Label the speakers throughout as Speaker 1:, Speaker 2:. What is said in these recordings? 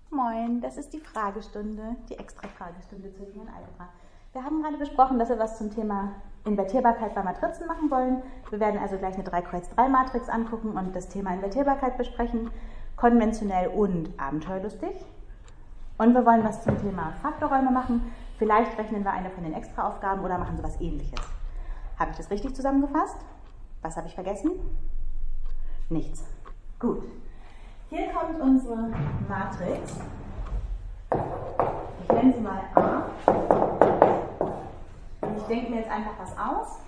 Speaker 1: Moin, das ist die Fragestunde, die Extra-Fragestunde zur linearen Algebra. Wir haben gerade besprochen, dass wir was zum Thema Invertierbarkeit bei Matrizen machen wollen. Wir werden also gleich eine 3x3-Matrix angucken und das Thema Invertierbarkeit besprechen, konventionell und abenteuerlustig. Und wir wollen was zum Thema Faktorräume machen. Vielleicht rechnen wir eine von den Extra-Aufgaben oder machen sowas Ähnliches. Habe ich das richtig zusammengefasst? Was habe ich vergessen? Nichts. Gut. Hier kommt unsere Matrix. Ich nenne sie mal A. Und ich denke mir jetzt einfach was aus.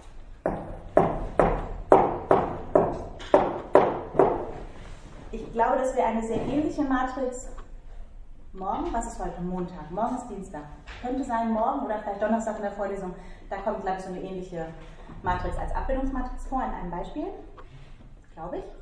Speaker 1: Ich glaube, das wäre eine sehr ähnliche Matrix morgen. Was ist heute? Montag. Morgen ist Dienstag. Könnte sein morgen oder vielleicht Donnerstag in der Vorlesung. Da kommt, glaube ich, so eine ähnliche Matrix als Abbildungsmatrix vor in einem Beispiel. Glaube ich.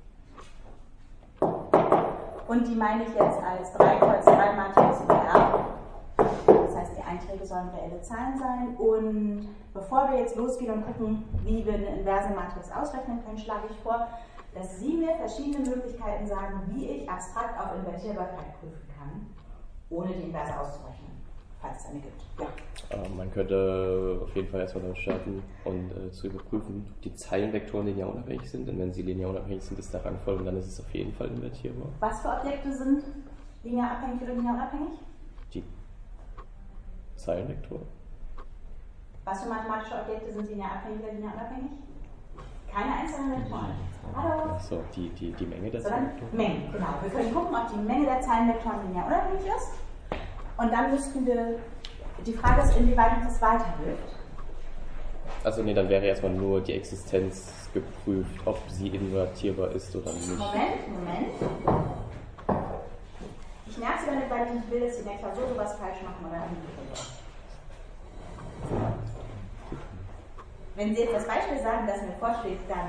Speaker 1: Und die meine ich jetzt als 3x3-Matrix R. Das heißt, die Einträge sollen reelle Zahlen sein. Und bevor wir jetzt losgehen und gucken, wie wir eine inverse Matrix ausrechnen können, schlage ich vor, dass Sie mir verschiedene Möglichkeiten sagen, wie ich abstrakt auf Invertierbarkeit prüfen kann, ohne die Inverse auszurechnen, falls es eine gibt. Ja.
Speaker 2: Man könnte auf jeden Fall erstmal damit starten und zu überprüfen, ob die Zeilenvektoren linear unabhängig sind. Denn wenn sie linear unabhängig sind, ist der Rangfolge und dann ist es auf jeden Fall invertierbar.
Speaker 1: Was für Objekte sind linear abhängig oder linear unabhängig?
Speaker 2: Die Zeilenvektoren.
Speaker 1: Was für mathematische Objekte sind linear abhängig oder linear unabhängig? Keine einzelnen Vektoren. Hallo?
Speaker 2: Achso, die Menge der
Speaker 1: Sondern
Speaker 2: Zeilenvektoren.
Speaker 1: Mengen, genau. Wir können gucken, ob die Menge der Zeilenvektoren linear unabhängig ist. Und dann müssten wir, die Frage ist, inwieweit uns das weiterhilft.
Speaker 2: Also nee, dann wäre erstmal nur die Existenz geprüft, ob sie invertierbar ist oder nicht.
Speaker 1: Moment. Ich nerv Sie damit, weil ich nicht will, dass Sie in der Klausur sowas falsch machen oder umgekehrt. Wenn Sie jetzt das Beispiel sagen, das mir vorschlägt, dann...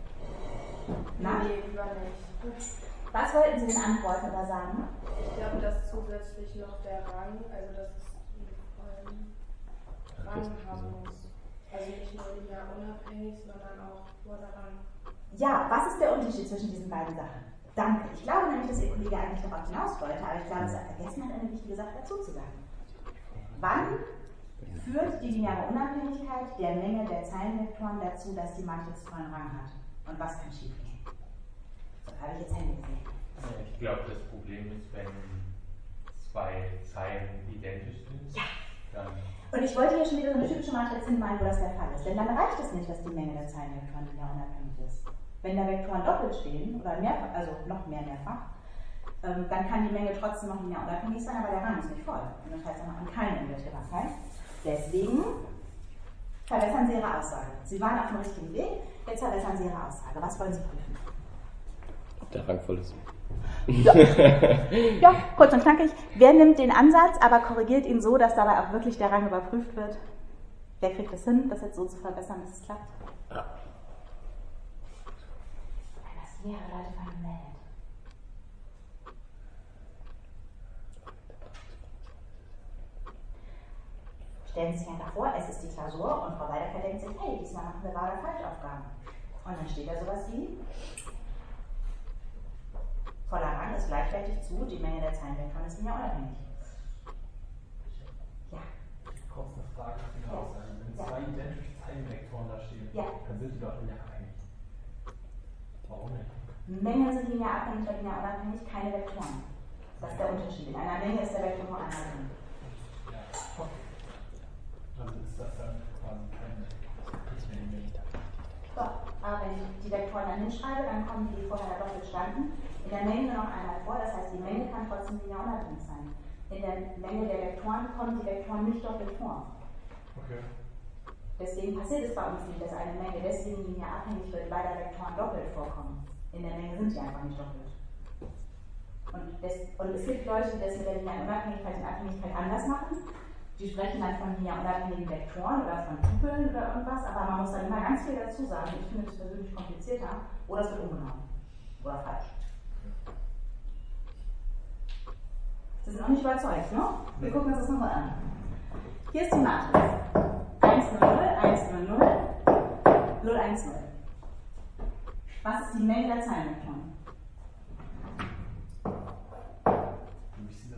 Speaker 3: Nee, lieber nicht.
Speaker 1: Was wollten Sie denn antworten oder sagen?
Speaker 3: Ich glaube, dass zusätzlich noch der Rang, also dass es einen Rang haben muss. Also nicht nur linear unabhängig, sondern auch vor der Rang.
Speaker 1: Ja, was ist der Unterschied zwischen diesen beiden Sachen? Danke. Ich glaube nämlich, dass Ihr Kollege eigentlich darauf hinaus wollte, aber ich glaube, es hat vergessen, hat eine wichtige Sache dazu zu sagen. Wann führt die lineare Unabhängigkeit der Menge der Zeilenvektoren dazu, dass die Matrix vollen Rang hat? Und was kann schiefgehen? So, habe ich jetzt Hände gesehen.
Speaker 4: Ich glaube, das Problem ist, wenn zwei Zeilen identisch sind,
Speaker 1: ja.
Speaker 4: Dann...
Speaker 1: Und ich wollte hier schon wieder so eine typische Matrix hinmalen, wo das der Fall ist. Denn dann reicht es nicht, dass die Menge der Zeilenvektoren linear unabhängig ist. Wenn da Vektoren doppelt stehen, oder mehrfach, also noch mehrfach, dann kann die Menge trotzdem noch linear unabhängig sein, aber der Rang ist nicht voll. Und das heißt, wir haben keine Invertierbarkeit. Deswegen verbessern Sie Ihre Aussage. Sie waren auf dem richtigen Weg, jetzt verbessern Sie Ihre Aussage. Was wollen Sie prüfen?
Speaker 2: Ob der Rang voll ist.
Speaker 1: Ja. Ja, kurz und knackig. Wer nimmt den Ansatz, aber korrigiert ihn so, dass dabei auch wirklich der Rang überprüft wird? Wer kriegt es hin, das jetzt so zu verbessern, dass es klappt?
Speaker 2: Ja.
Speaker 1: Weil das mehrere Leute vermeldet. Stellen Sie sich einfach vor, es ist die Klausur und Frau Weidecker denkt sich, hey, diesmal machen wir Wahl- oder Falschaufgaben. Und dann steht da sowas wie: voller Rang ist gleichwertig zu, die Menge der Zeilenvektoren ist linear unabhängig. Ja.
Speaker 5: Kurz eine Frage zu der Aussage. Wenn zwei identische Zeilenvektoren da stehen, dann sind die doch linear abhängig. Warum nicht?
Speaker 1: Mengen sind linear abhängig oder linear unabhängig, keine Vektoren. Das ist der Unterschied. In einer Menge ist der Vektor nur einmal drin.
Speaker 5: Ja, okay. Dann ist das dann quasi keine Menge.
Speaker 1: So, aber wenn ich die Vektoren dann hinschreibe, dann kommen die vorher doppelt standen. In der Menge nur noch einmal vor, das heißt, die Menge kann trotzdem linear unabhängig sein. In der Menge der Vektoren kommen die Vektoren nicht doppelt vor.
Speaker 5: Okay.
Speaker 1: Deswegen passiert es bei uns nicht, dass eine Menge deswegen linear abhängig wird, weil da Vektoren doppelt vorkommen. In der Menge sind sie einfach nicht doppelt. Und es gibt Leute, die das mit der linearen Unabhängigkeit und Abhängigkeit anders machen. Die sprechen dann von linear unabhängigen Vektoren oder von Tupeln oder irgendwas, aber man muss dann immer ganz viel dazu sagen. Ich finde das persönlich komplizierter oder es wird ungenau oder falsch. Sie sind noch nicht überzeugt, ne? Wir gucken uns das nochmal an. Hier ist die Matrix. 1, 0, 0, 1, 0, 0, 0, 1, 0. Was ist die Menge der Zeilenvektoren?
Speaker 5: Durch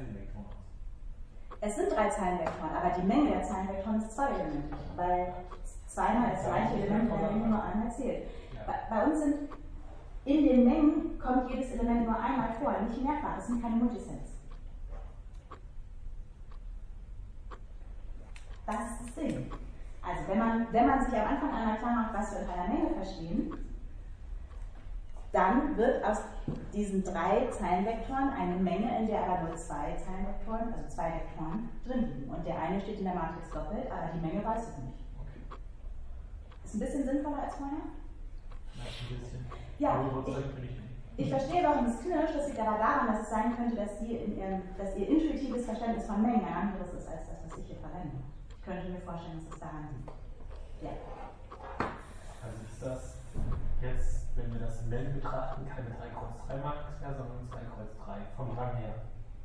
Speaker 5: Zeilenvektoren aus?
Speaker 1: Es sind 3 Zeilenvektoren, aber die Menge der Zeilenvektoren ist 2 Elemente, weil zweimal das gleiche Element in der Menge nur einmal zählt.
Speaker 5: Ja.
Speaker 1: Bei uns sind in den Mengen kommt jedes Element nur einmal vor, nicht mehrfach, es sind keine Multisets. Das ist das Ding. Also wenn man sich am Anfang einmal klar macht, was wir in einer Menge verstehen, dann wird aus diesen 3 Zeilenvektoren eine Menge, in der aber nur 2 Zeilenvektoren, also 2 Vektoren, drin liegen. Und der eine steht in der Matrix doppelt, aber die Menge weiß es nicht.
Speaker 5: Okay.
Speaker 1: Ist ein bisschen sinnvoller als vorher?
Speaker 5: Ja, ein bisschen.
Speaker 1: Ja,
Speaker 5: Überzeugt bin ich nicht.
Speaker 1: ich verstehe, warum es knirscht. Das liegt aber daran, dass es sein könnte, dass ihr intuitives Verständnis von Mengen ein anderes ist als das, was ich hier verwende. Ich könnte mir vorstellen, dass es daran liegt. Ja.
Speaker 5: Also ist das jetzt, wenn wir das in Mengen betrachten, keine 3x3-Matrix mehr, sondern 2x3 vom Rang her?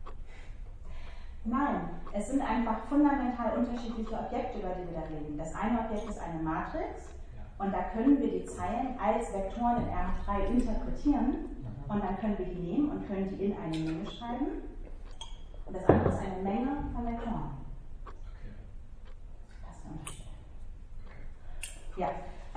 Speaker 1: Nein, es sind einfach fundamental unterschiedliche Objekte, über die wir da reden. Das eine Objekt ist eine Matrix und da können wir die Zeilen als Vektoren in R3 interpretieren und dann können wir die nehmen und können die in eine Menge schreiben. Und das andere ist eine Menge von Vektoren. Das ist der Unterschied. Ja,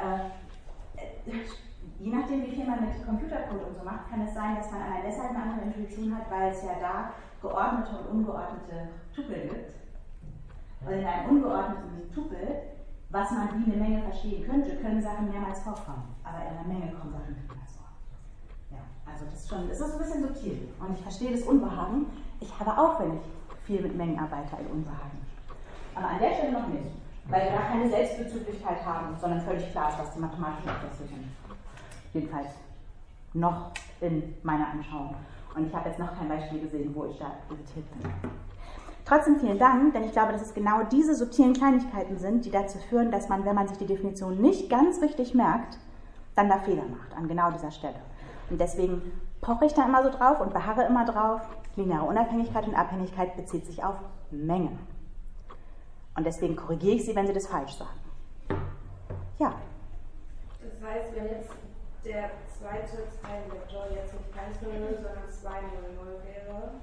Speaker 1: je nachdem, wie viel man mit Computercode und so macht, kann es sein, dass man allein deshalb eine andere Intuition hat, weil es ja da geordnete und ungeordnete Tupel gibt. Und in einem ungeordneten Tupel, was man wie eine Menge verstehen könnte, können Sachen mehrmals vorkommen. Aber in einer Menge kommen Sachen mehrmals vor. Ja, also das ist ein bisschen subtil. Und ich verstehe das Unbehagen. Ich habe auch, wenn ich viel mit Mengen arbeite, ein Unbehagen. Aber an der Stelle noch nicht. Weil wir da keine Selbstbezüglichkeit haben, sondern völlig klar ist, was die mathematischen Prozesse sind. Jedenfalls noch in meiner Anschauung. Und ich habe jetzt noch kein Beispiel gesehen, wo ich da irritiert bin. Trotzdem vielen Dank, denn ich glaube, dass es genau diese subtilen Kleinigkeiten sind, die dazu führen, dass man, wenn man sich die Definition nicht ganz richtig merkt, dann da Fehler macht, an genau dieser Stelle. Und deswegen poche ich da immer so drauf und beharre immer drauf, lineare Unabhängigkeit und Abhängigkeit bezieht sich auf Mengen. Und deswegen korrigiere ich Sie, wenn Sie das falsch sagen. Ja.
Speaker 3: Das heißt, wenn jetzt der zweite Zeilenvektor jetzt nicht 1, 0, 0, sondern 2, 0, 0 wäre,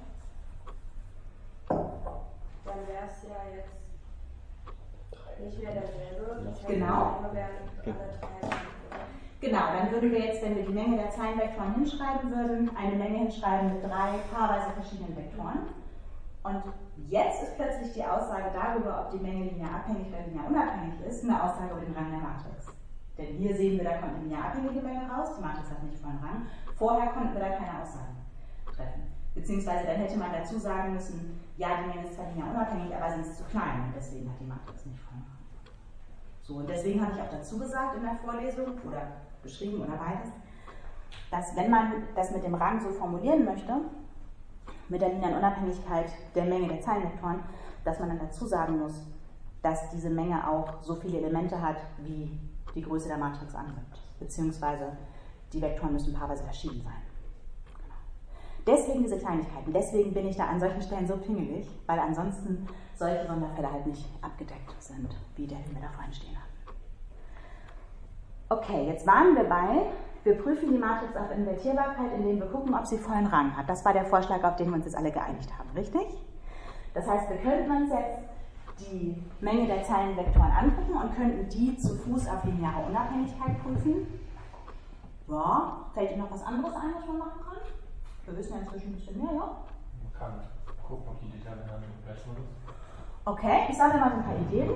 Speaker 3: dann wäre es ja jetzt nicht mehr derselbe. Das heißt,
Speaker 1: genau.
Speaker 3: Die wären alle 3.
Speaker 1: Genau, dann würden wir jetzt, wenn wir die Menge der Zeilenvektoren hinschreiben würden, eine Menge hinschreiben mit 3 paarweise verschiedenen Vektoren. Und jetzt ist plötzlich die Aussage darüber, ob die Menge linear abhängig oder linear unabhängig ist, eine Aussage über den Rang der Matrix. Denn hier sehen wir, da kommt eine linear abhängige Menge raus, die Matrix hat nicht vollen Rang. Vorher konnten wir da keine Aussagen treffen. Beziehungsweise dann hätte man dazu sagen müssen, ja, die Menge ist zwar linear unabhängig, aber sie ist zu klein und deswegen hat die Matrix nicht vollen Rang. So, und deswegen habe ich auch dazu gesagt in der Vorlesung, oder geschrieben oder beides, dass wenn man das mit dem Rang so formulieren möchte, mit der linearen Unabhängigkeit der Menge der Zeilenvektoren, dass man dann dazu sagen muss, dass diese Menge auch so viele Elemente hat, wie die Größe der Matrix angibt. Beziehungsweise die Vektoren müssen paarweise verschieden sein. Genau. Deswegen diese Kleinigkeiten. Deswegen bin ich da an solchen Stellen so pingelig, weil ansonsten solche Sonderfälle halt nicht abgedeckt sind, wie der, den wir da vorhin stehen hatten. Okay, jetzt waren wir bei, wir prüfen die Matrix auf Invertierbarkeit, indem wir gucken, ob sie vollen Rang hat. Das war der Vorschlag, auf den wir uns jetzt alle geeinigt haben, richtig? Das heißt, wir könnten uns jetzt die Menge der Zeilenvektoren angucken und könnten die zu Fuß auf lineare Unabhängigkeit prüfen. Ja, fällt Ihnen noch was anderes ein, was man machen kann? Wir wissen ja inzwischen ein bisschen mehr, ja?
Speaker 5: Man kann gucken, ob die Determinante gleich null ist.
Speaker 1: Okay, ich sage mal so ein paar Ideen.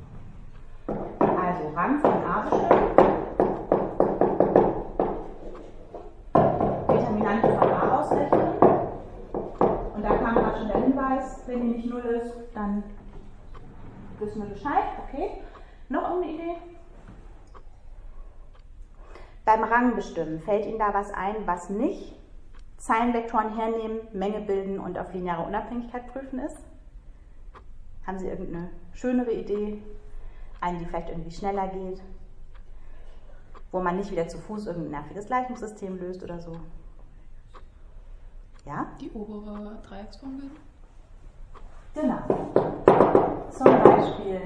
Speaker 1: Also Rang von A bestimmen. Determinante von A ausrechnen. Und da kam gerade schon der Hinweis, wenn die nicht 0 ist, dann wissen wir Bescheid. Okay. Noch irgendeine Idee? Beim Rang bestimmen, fällt Ihnen da was ein, was nicht Zeilenvektoren hernehmen, Menge bilden und auf lineare Unabhängigkeit prüfen ist? Haben Sie irgendeine schönere Idee? Eine, die vielleicht irgendwie schneller geht? Wo man nicht wieder zu Fuß irgendein nerviges Gleichungssystem löst oder so? Ja?
Speaker 6: Die obere Dreiecksform bilden?
Speaker 1: Genau. Zum Beispiel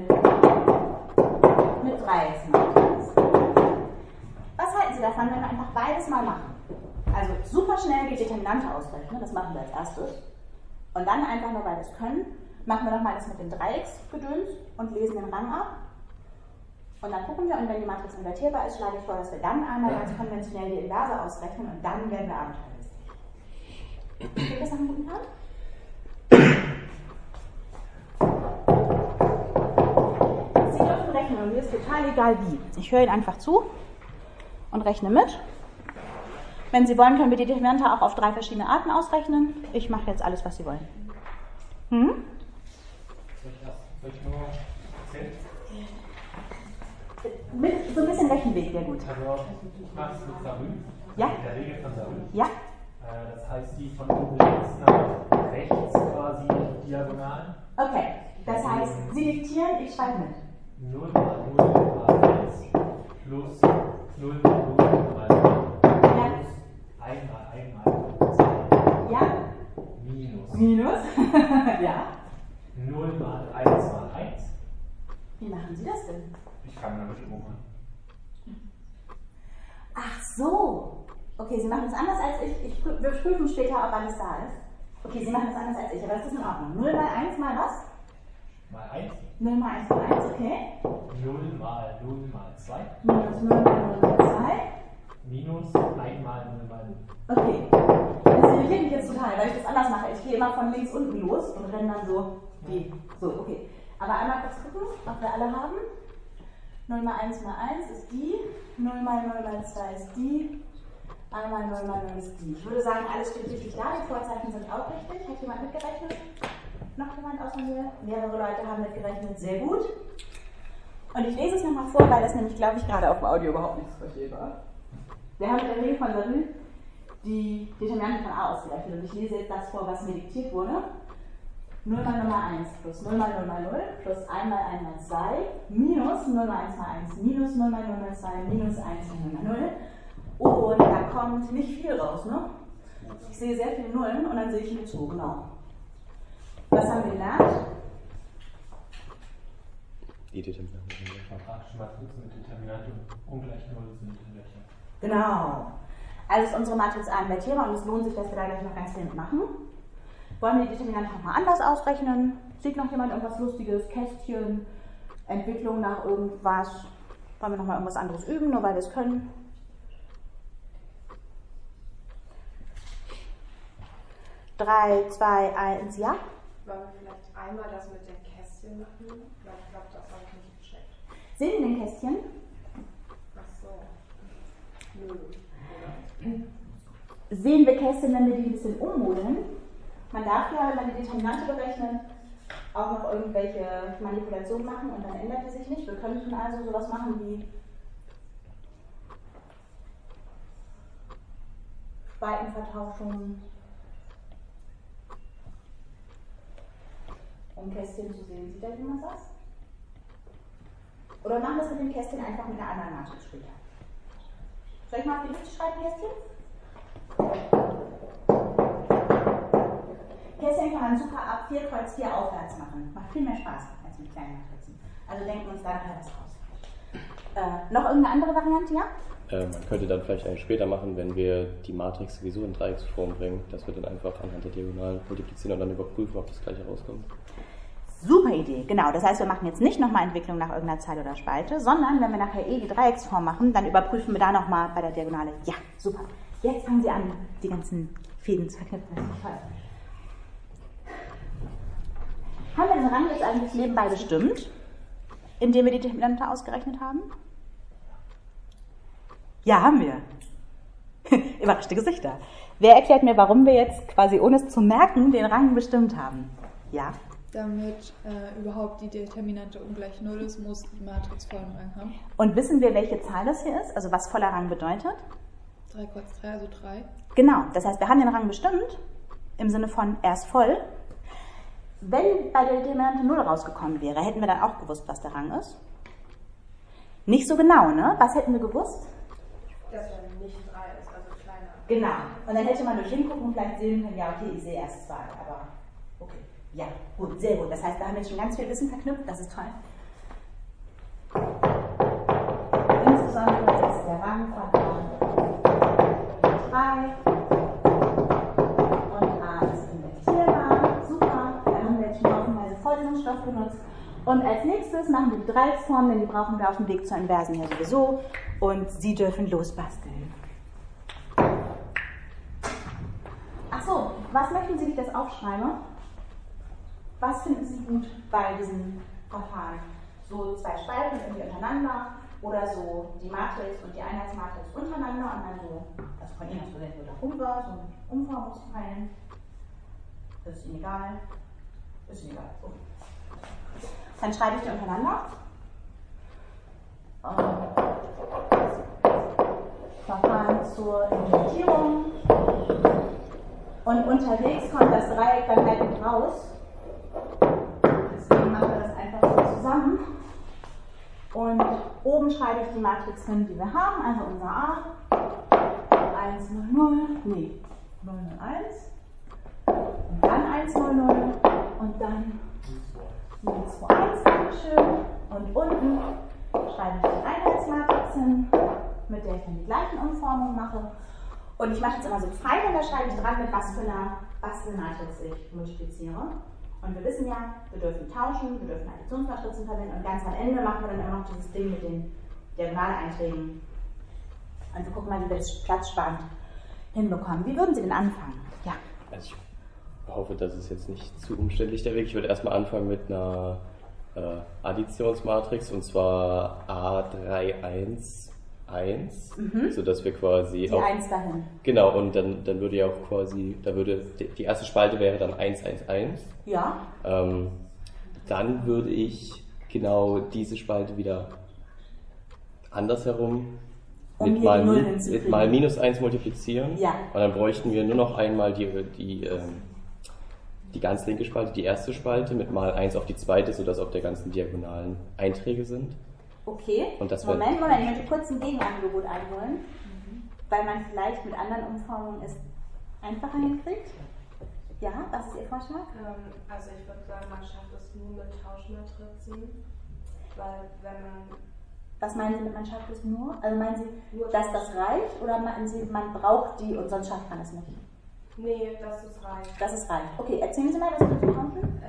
Speaker 1: mit Dreiecksmatrix. Was halten Sie davon, wenn wir einfach beides mal machen? Also super schnell die Determinante ausrechnen, das machen wir als erstes. Und dann einfach nur, weil wir es können, machen wir nochmal das mit dem Dreiecksgedöns und lesen den Rang ab. Und dann gucken wir, und wenn die Matrix invertierbar ist, schlage ich vor, dass wir dann einmal ganz konventionell die Inverse ausrechnen und dann werden wir abenteuerlich. Klingt das nach einem guten Plan? Sie dürfen rechnen und mir ist total egal wie. Ich höre Ihnen einfach zu und rechne mit. Wenn Sie wollen, können wir die Determinante auch auf 3 verschiedene Arten ausrechnen. Ich mache jetzt alles, was Sie wollen.
Speaker 5: Soll ich nur 10?
Speaker 1: Mit so ein bisschen Rechenweg wäre gut.
Speaker 5: Also ich mache es mit Sarü.
Speaker 1: Ja.
Speaker 5: Mit der Regel von Sarü.
Speaker 1: Ja.
Speaker 5: Das heißt, die von oben links nach rechts quasi diagonal.
Speaker 1: Okay, das heißt, Sie diktieren, ich schreibe mit.
Speaker 5: 0 mal 0 mal 1 plus 0 mal 0 mal 0 plus 1 mal 1 mal 2
Speaker 1: Ja.
Speaker 5: minus
Speaker 1: Minus. Ja.
Speaker 5: 0 mal 1 mal 1.
Speaker 1: Wie machen Sie das denn?
Speaker 5: Ich fange damit um an.
Speaker 1: Ach so. Okay, Sie machen es anders als ich. Wir prüfen später, ob alles da ist. Okay, Sie machen es anders als ich, aber das ist in Ordnung. 0 mal 1 mal was?
Speaker 5: Mal 1.
Speaker 1: 0 mal 1 mal 1, okay.
Speaker 5: 0 mal 0 mal 2.
Speaker 1: Minus 0 mal 0 mal 2.
Speaker 5: Minus 1 mal 0 mal 0.
Speaker 1: Okay. Das irritiert mich jetzt total, weil ich das anders mache. Ich gehe immer von links unten los und renne dann so wie. So, okay. Aber einmal kurz gucken, ob wir alle haben. 0 mal 1 mal 1 ist die. 0 mal 0 mal 2 ist die. 1 mal 0 mal 0 ist die. Ich würde sagen, alles steht richtig da. Die Vorzeichen sind auch richtig. Hat jemand mitgerechnet? Noch jemand außer mir? Mehrere Leute haben mitgerechnet. Sehr gut. Und ich lese es nochmal vor, weil das nämlich, glaube ich, gerade auf dem Audio überhaupt nichts verstehbar. Wir haben mit der Regel von Sarü die Determinante von A ausgerechnet. Und ich lese jetzt das vor, was mir diktiert wurde. 0 mal 0 mal 1 plus 0 mal 0 mal 0 plus 1 mal 1 mal 2 minus 0 mal 1 mal 1 minus 0 mal 0 mal 2 minus 1 mal 0 mal 0. Und da kommt nicht viel raus, ne? Ich sehe sehr viele Nullen und dann sehe ich mit zu, genau. Was haben wir gelernt?
Speaker 2: Die Determinante.
Speaker 5: Quadratische Matrizen mit Determinante ungleich 0 sind in welcher?
Speaker 1: Genau. Also ist unsere Matrix A invertierbar und es lohnt sich, dass wir da gleich noch ganz viel mitmachen. Wollen wir die Determinante nochmal anders ausrechnen? Sieht noch jemand irgendwas Lustiges? Kästchen, Entwicklung nach irgendwas? Wollen wir nochmal irgendwas anderes üben, nur weil wir es können? Drei, 2, 1, ja?
Speaker 3: Wollen wir vielleicht einmal das mit dem Kästchen machen? Weil ich glaube, das habe ich nicht gecheckt.
Speaker 1: Sehen Sie den Kästchen?
Speaker 3: Ach so. Nö. Oder?
Speaker 1: Sehen wir Kästchen, wenn wir die ein bisschen ummodeln? Man darf ja, wenn man die Determinante berechnet, auch noch irgendwelche Manipulationen machen und dann ändert die sich nicht. Wir könnten also sowas machen wie Spaltenvertauschung, um Kästchen zu sehen. Sieht da jemand das? Oder machen wir es mit dem Kästchen einfach mit einer anderen Matrix später? Soll ich mal auf die Liste schreiben, Kästchen? Kästchen kann man super ab 4 Kreuz 4 aufwärts machen. Macht viel mehr Spaß als mit kleinen Matrizen. Also denken wir uns da nachher was aus. Noch irgendeine andere Variante, ja?
Speaker 2: Man könnte dann vielleicht einen später machen, wenn wir die Matrix sowieso in Dreiecksform bringen, dass wir dann einfach anhand der Diagonalen multiplizieren und dann überprüfen, ob das gleiche rauskommt.
Speaker 1: Super Idee, genau. Das heißt, wir machen jetzt nicht nochmal Entwicklung nach irgendeiner Zahl oder Spalte, sondern wenn wir nachher die Dreiecksform machen, dann überprüfen wir da nochmal bei der Diagonale. Ja, super. Jetzt fangen Sie an, die ganzen Fäden zu verknüpfen. Das ist toll. Haben wir den Rang jetzt eigentlich nebenbei bestimmt, indem wir die Determinante ausgerechnet haben? Ja, haben wir. Überraschte Gesichter. Wer erklärt mir, warum wir jetzt quasi ohne es zu merken den Rang bestimmt haben? Ja?
Speaker 6: Damit überhaupt die Determinante ungleich 0 ist, muss die Matrix vollen Rang haben.
Speaker 1: Und wissen wir, welche Zahl das hier ist? Also was voller Rang bedeutet?
Speaker 6: 3 Kreuz 3, also 3.
Speaker 1: Genau, das heißt, wir haben den Rang bestimmt, im Sinne von er ist voll. Wenn bei der Determinante 0 rausgekommen wäre, hätten wir dann auch gewusst, was der Rang ist? Nicht so genau, ne? Was hätten wir gewusst?
Speaker 3: Dass er nicht 3 ist, also kleiner.
Speaker 1: Genau. Und dann hätte man durch hingucken und vielleicht sehen können, ja, okay, ich sehe erst 2, aber okay. Ja, gut, sehr gut. Das heißt, da haben wir jetzt schon ganz viel Wissen verknüpft, das ist toll. Insbesondere ist der Rang von A 3 und A ist invertierbar. oft benutzt. Und als nächstes machen wir die Dreiecksform, denn die brauchen wir auf dem Weg zur Inversen ja sowieso. Und Sie dürfen losbasteln. Achso, was möchten Sie, wie ich das aufschreibe? Was finden Sie gut bei diesem Verfahren? So zwei Spalten irgendwie untereinander oder so die Matrix und die Einheitsmatrix untereinander und dann so, das von Ihnen aus verwendet wird auch Umwärts und Umformungsteilen. Das ist Ihnen egal. Ist Ihnen egal. Okay. Dann schreibe ich die untereinander. Verfahren zur Implementierung. Und unterwegs kommt das Dreieck dann halt mit raus. Deswegen machen wir das einfach so zusammen. Und oben schreibe ich die Matrix hin, die wir haben, also unser A. 1, 0, 0, nee, 0, 0, 1. Und dann 1, 0, 0. Und dann 0, 2, 1, Dankeschön. Und unten schreibe ich die Einheitsmatrix hin, mit der ich dann die gleichen Umformungen mache. Und ich mache jetzt immer so fein und da schreibe ich dran, mit was für einer Bastelmatrix ich multipliziere. Und wir wissen ja, wir dürfen tauschen, wir dürfen Additionsmatrizen verwenden und ganz am Ende machen wir dann immer noch dieses Ding mit den Diagonaleinträgen. Und wir gucken mal, wie wir das platzsparend hinbekommen. Wie würden Sie denn anfangen? Ja.
Speaker 2: Also ich hoffe, das ist jetzt nicht zu umständlich der Weg. Ich würde erstmal anfangen mit einer Additionsmatrix und zwar A311, sodass wir quasi
Speaker 1: die 1 dahin.
Speaker 2: Genau, und dann würde ja auch quasi, da würde die erste Spalte wäre dann 111.
Speaker 1: Ja.
Speaker 2: Dann würde ich genau diese Spalte wieder andersherum mit mal minus 1 multiplizieren.
Speaker 1: Ja.
Speaker 2: Und dann bräuchten wir nur noch einmal die ganz linke Spalte, die erste Spalte, mit mal 1 auf die zweite, sodass auf der ganzen diagonalen Einträge sind.
Speaker 1: Okay,
Speaker 2: und das
Speaker 1: Moment, ich möchte kurz ein Gegenangebot einholen, weil man vielleicht mit anderen Umformungen es einfacher hinkriegt. Ja, was ist Ihr Vorschlag?
Speaker 3: Also ich würde sagen, man schafft es nur mit Tauschmatrizen, weil wenn man...
Speaker 1: Was meinen Sie mit man schafft es nur? Also meinen Sie, dass das reicht oder meinen Sie, man braucht die und sonst schafft man es nicht?
Speaker 3: Nee, dass es reicht.
Speaker 1: Das ist reicht. Okay, erzählen Sie mal, was Sie tauschen?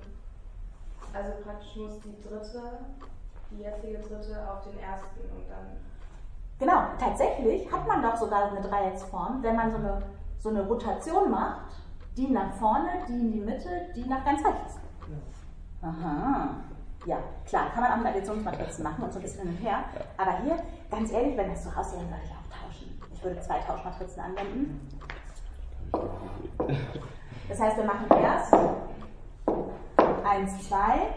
Speaker 3: Also praktisch muss die jetzige dritte auf den ersten und dann...
Speaker 1: Genau, tatsächlich hat man doch sogar eine Dreiecksform, wenn man so eine Rotation macht, die nach vorne, die in die Mitte, die nach ganz rechts. Aha. Ja, klar, kann man auch mit Additionsmatrizen machen und so ein bisschen hin und her. Aber hier, ganz ehrlich, wenn das so aussieht, dann würde ich auch tauschen. Ich würde 2 Tauschmatrizen anwenden. Das heißt, wir machen erst 1, 2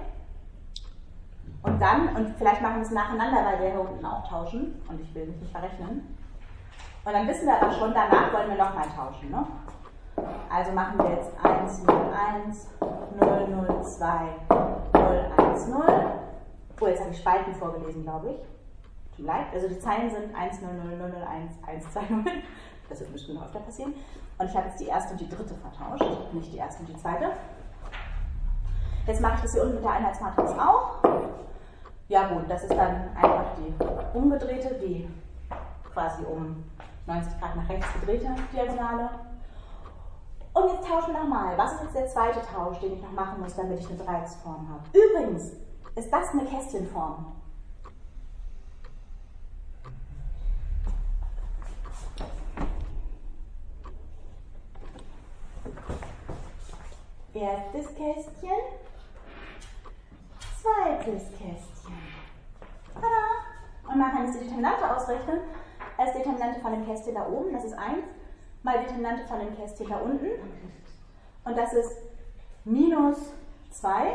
Speaker 1: und dann, und vielleicht machen wir es nacheinander, weil wir hier unten auch tauschen und ich will mich nicht verrechnen. Und dann wissen wir aber schon, danach wollen wir nochmal tauschen. Ne? Also machen wir jetzt 1, 0, 1, 0, 0, 2, 0, 1, 0. Oh, jetzt habe ich Spalten vorgelesen, glaube ich. Tut mir leid. Also die Zeilen sind 1, 0, 0, 0, 0, 1, 1, 2, 0. Das wird bestimmt noch öfter passieren. Und ich habe jetzt die erste und die dritte vertauscht, nicht die erste und die zweite. Jetzt mache ich das hier unten mit der Einheitsmatrix auch. Ja gut, das ist dann einfach die umgedrehte, die quasi um 90 Grad nach rechts gedrehte Diagonale. Und jetzt tauschen wir nochmal. Was ist jetzt der zweite Tausch, den ich noch machen muss, damit ich eine Dreiecksform habe? Übrigens, ist das eine Kästchenform? Erstes Kästchen, zweites Kästchen. Tada! Und man kann jetzt die Determinante ausrechnen. Als Determinante von dem Kästchen da oben, das ist 1, mal Determinante von dem Kästchen da unten. Und das ist minus 2.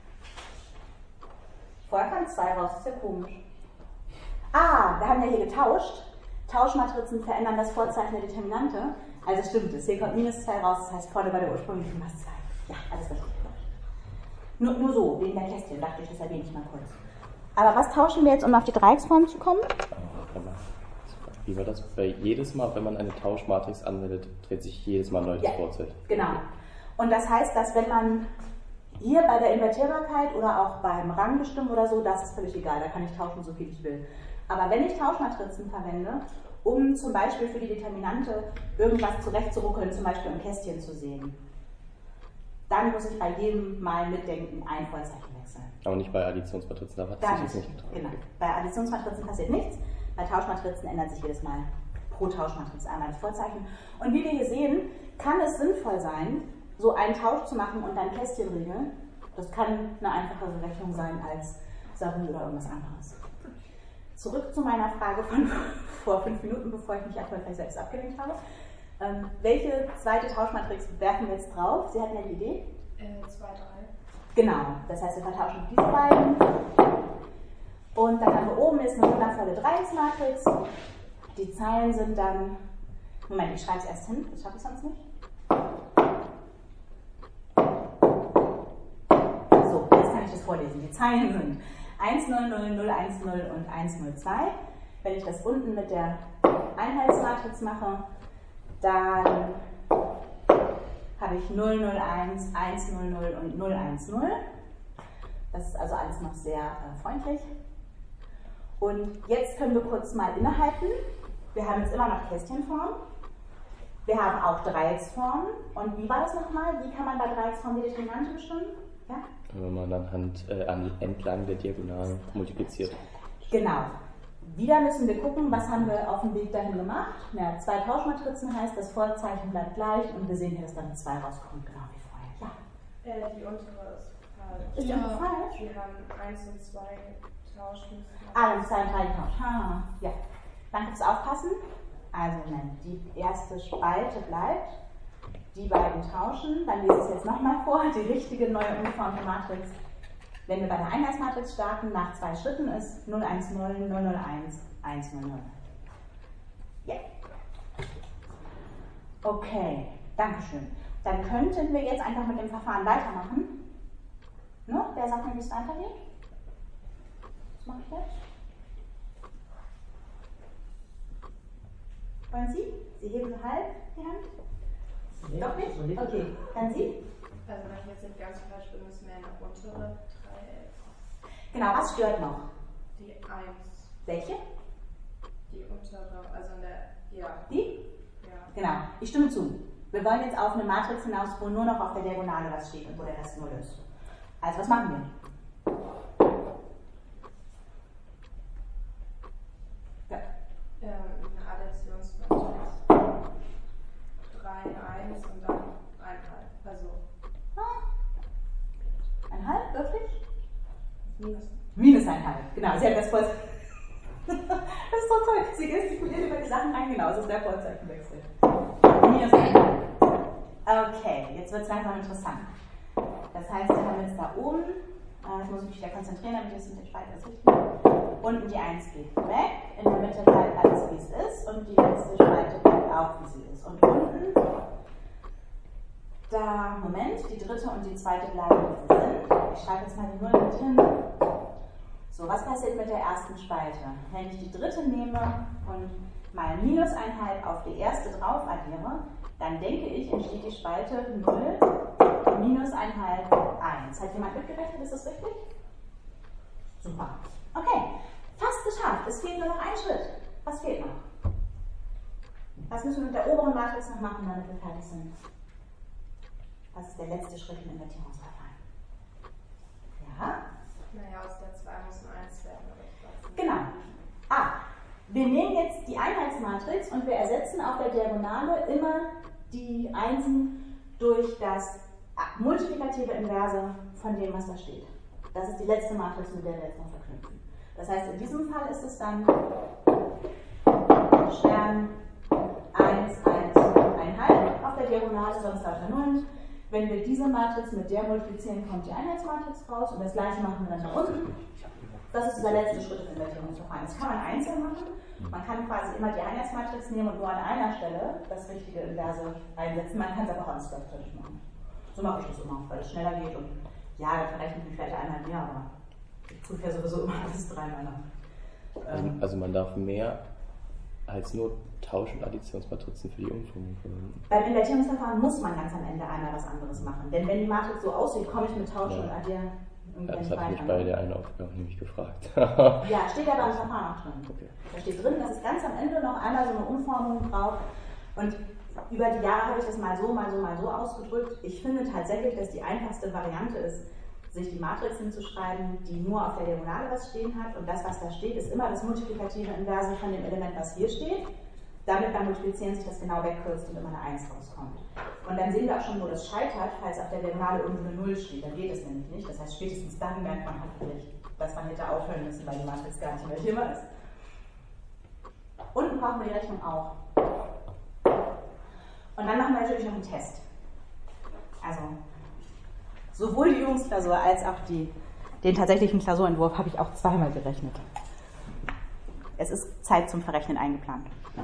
Speaker 1: Vorher kam 2 raus, das ist ja komisch. Ah, wir haben ja hier getauscht. Tauschmatrizen verändern das Vorzeichen der Determinante. Also stimmt es, hier kommt minus 2 raus, das heißt vorne bei der ursprünglichen war es 2. Ja, alles richtig. Nur so, wegen der Kästchen, dachte ich, das erwähne ich mal kurz. Aber was tauschen wir jetzt, um auf die Dreiecksform zu kommen?
Speaker 2: Wie war das? Bei jedes Mal, wenn man eine Tauschmatrix anwendet, dreht sich jedes Mal neu das Vorzeichen.
Speaker 1: Genau. Und das heißt, dass wenn man hier bei der Invertierbarkeit oder auch beim Rangbestimmen oder so, das ist völlig egal, da kann ich tauschen, so viel ich will. Aber wenn ich Tauschmatrizen verwende, um zum Beispiel für die Determinante irgendwas zurechtzuruckeln, zum Beispiel im Kästchen zu sehen, dann muss ich bei jedem Mal mitdenken, ein Vollzeichen wechseln.
Speaker 2: Aber nicht bei Additionsmatrizen, da hat sich jetzt nicht getan.
Speaker 1: Genau. Bei Additionsmatrizen passiert nichts. Bei Tauschmatrizen ändert sich jedes Mal pro Tauschmatriz einmal das Vorzeichen. Und wie wir hier sehen, kann es sinnvoll sein, so einen Tausch zu machen und dann Kästchenregeln. Das kann eine einfachere Rechnung sein als Saru oder irgendwas anderes. Zurück zu meiner Frage von vor 5 Minuten, bevor ich mich erfolgreich selbst abgelenkt habe. Welche zweite Tauschmatrix werfen wir jetzt drauf? Sie hatten ja die Idee?
Speaker 3: 2, 3.
Speaker 1: Genau, das heißt, wir vertauschen diese beiden. Und dann haben wir oben ist eine wundervolle Dreiecksmatrix. Die Zeilen sind dann. Moment, ich schreibe es erst hin, das schaffe ich sonst nicht. So, jetzt kann ich das vorlesen. Die Zeilen sind 100, 010 und 102. Wenn ich das unten mit der Einheitsmatrix mache, dann habe ich 001, 100 und 010. Das ist also alles noch sehr freundlich. Und jetzt können wir kurz mal innehalten. Wir haben jetzt immer noch Kästchenform. Wir haben auch Dreiecksformen. Und wie war das nochmal? Wie kann man bei Dreiecksformen die Determinante bestimmen? Ja?
Speaker 2: Wenn man entlang der Diagonalen multipliziert.
Speaker 1: Genau. Wieder müssen wir gucken, was haben wir auf dem Weg dahin gemacht. Ja, 2 Tauschmatrizen heißt, das Vorzeichen bleibt gleich und wir sehen hier, dass dann 2 rauskommt, genau wie vorher. Ja.
Speaker 3: Die untere ist falsch.
Speaker 1: Ist die untere falsch?
Speaker 3: Wir haben 1 und 2 tauschen.
Speaker 1: Dann 2 und 3 getauscht. Ja. Danke fürs Aufpassen. Also Moment, die erste Spalte bleibt. Die beiden tauschen. Dann lese ich es jetzt nochmal vor. Die richtige neue ungeformte Matrix. Wenn wir bei der Einheitsmatrix starten, nach 2 Schritten ist 010, 001, 100. Ja. Okay, Dankeschön. Dann könnten wir jetzt einfach mit dem Verfahren weitermachen. Ne? Wer sagt mir, wie es weitergeht? Was mache ich jetzt? Wollen Sie? Sie heben so halb die Hand?
Speaker 5: Nee,
Speaker 1: Doch nicht? Okay, dann Sie?
Speaker 3: Also wenn ich jetzt nicht ganz falsch bin, müssen wir eine untere Dreieck.
Speaker 1: Genau, was stört noch?
Speaker 3: Die 1.
Speaker 1: Welche?
Speaker 3: Die untere, also in der, ja.
Speaker 1: Die?
Speaker 3: Ja.
Speaker 1: Genau, ich stimme zu. Wir wollen jetzt auf eine Matrix hinaus, wo nur noch auf der Diagonale was steht und wo der Rest 0 ist. Also was machen wir? Ja.
Speaker 3: Eine Additionsmatrix. 3, 1 und dann 1,5. Also.
Speaker 1: 1,5, wirklich?
Speaker 3: Minus.
Speaker 1: Minus 1,5, genau. Sie hat das Vorzeichen. Das ist so toll. Sie gestikuliert über die Sachen rein, genau. Das ist der Vorzeichenwechsel. Minus 1,5. Okay, jetzt wird es langsam interessant. Das heißt, wir haben jetzt da oben, jetzt muss ich mich wieder konzentrieren, damit ich das mit den Spalten richtig mache. Unten die 1 geht weg, in der Mitte bleibt alles wie es ist und die letzte Spalte bleibt auch wie sie ist. Und unten, da, Moment, die dritte und die zweite bleiben wie sie sind. Ich schreibe jetzt mal die 0 mit hin. So, was passiert mit der ersten Spalte? Wenn ich die dritte nehme und mal minus 1,5 auf die erste drauf addiere, dann denke ich, entsteht die Spalte 0, minus 1,5, 1. Hat jemand mitgerechnet? Ist das richtig? Super. Okay, fast geschafft. Es fehlt nur noch ein Schritt. Was fehlt noch? Was müssen wir mit der oberen Matrix noch machen, damit wir fertig sind? Was ist der letzte Schritt im Invertierungsverfahren? Ja?
Speaker 3: Naja, aus der 2 muss ein 1 werden.
Speaker 1: Genau. Wir nehmen jetzt die Einheitsmatrix und wir ersetzen auf der Diagonale immer die Einsen durch das multiplikative Inverse von dem, was da steht. Das ist die letzte Matrix, mit der wir jetzt noch verknüpfen. Das heißt, in diesem Fall ist es dann Stern 1, 1, 1,5 auf der Diagonale, sonst lauter Nullen. Wenn wir diese Matrix mit der multiplizieren, kommt die Einheitsmatrix raus und das gleiche machen wir dann da unten. Das ist dieser letzte Schritt im Invertierungsverfahren. Das kann man einzeln machen. Man kann quasi immer die Einheitsmatrix nehmen und nur an einer Stelle das richtige Inverse einsetzen. Man kann es aber auch alles gleichzeitig machen. So mache ich das immer, weil es schneller geht. Und ja, da verrechne ich mich vielleicht einmal mehr, aber ich prüfe ja sowieso immer alles 3-mal nach.
Speaker 2: Also man darf mehr als nur Tausch- und Additionsmatrizen für die Umformung verwenden.
Speaker 1: Beim Invertierungsverfahren muss man ganz am Ende einmal was anderes machen. Denn wenn die Matrix so aussieht, komme ich mit Tauschen und Addieren
Speaker 2: Ja, das hatte ich mich bei der einen Aufgabe nämlich gefragt.
Speaker 1: Ja, steht aber im Verfahren auch drin.
Speaker 2: Okay.
Speaker 1: Da steht drin, dass es ganz am Ende noch einmal so eine Umformung braucht. Und über die Jahre habe ich das mal so ausgedrückt. Ich finde tatsächlich, dass die einfachste Variante ist, sich die Matrix hinzuschreiben, die nur auf der Diagonale was stehen hat. Und das, was da steht, ist immer das multiplikative Inverse von dem Element, was hier steht. Damit beim Multiplizieren sich das genau wegkürzt und immer eine 1 rauskommt. Und dann sehen wir auch schon, wo das scheitert, falls auf der Diagonale irgendwo eine 0 steht. Dann geht es nämlich nicht. Das heißt, spätestens dann merkt man hoffentlich, dass man hätte aufhören müssen, weil die Matrix gar nicht mehr Thema ist. Unten brauchen wir die Rechnung auch. Und dann machen wir natürlich noch einen Test. Also, sowohl die Übungsklausur als auch den tatsächlichen Klausurentwurf habe ich auch zweimal gerechnet. Es ist Zeit zum Verrechnen eingeplant.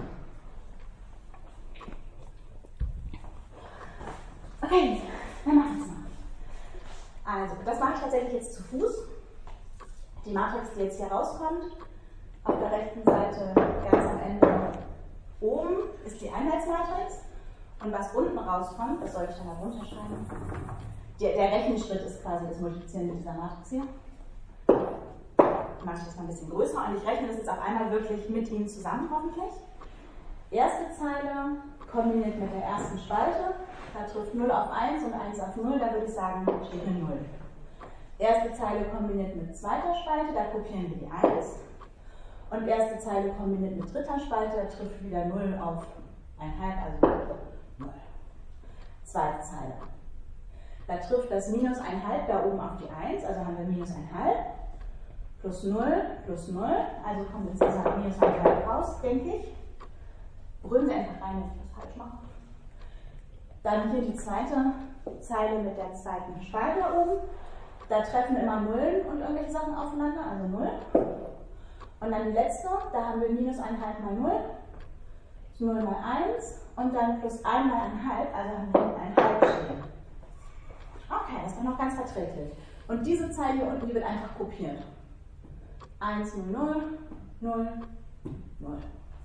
Speaker 1: Okay, dann machen wir es mal. Also, das mache ich tatsächlich jetzt zu Fuß. Die Matrix, die jetzt hier rauskommt, auf der rechten Seite ganz am Ende oben ist die Einheitsmatrix. Und was unten rauskommt, das soll ich dann mal runterschreiben. Der Rechenschritt ist quasi das Multiplizieren mit dieser Matrix hier. Mache ich das mal ein bisschen größer und ich rechne das jetzt auf einmal wirklich mit Ihnen zusammen, hoffentlich. Erste Zeile kombiniert mit der ersten Spalte. Da trifft 0 auf 1 und 1 auf 0, da würde ich sagen, steht eine 0. Erste Zeile kombiniert mit zweiter Spalte, da kopieren wir die 1. Und erste Zeile kombiniert mit dritter Spalte, da trifft wieder 0 auf 1,5, also 0. Zweite Zeile. Da trifft das minus 1,5 da oben auf die 1, also haben wir minus 1,5 plus 0 plus 0, also kommt insgesamt minus 1,5 raus, denke ich. Brüllen Sie einfach rein, wenn ich das falsch mache. Dann hier die zweite Zeile mit der zweiten Spalte da oben. Da treffen immer Nullen und irgendwelche Sachen aufeinander, also 0. Und dann die letzte, da haben wir minus 1,5 mal 0, 0 mal 1 und dann plus 1 mal 1,5, also haben wir 1,5 stehen. Okay, das war noch ganz verträglich. Und diese Zeile hier unten, die wird einfach kopiert. 1, 0, 0, 0, 0.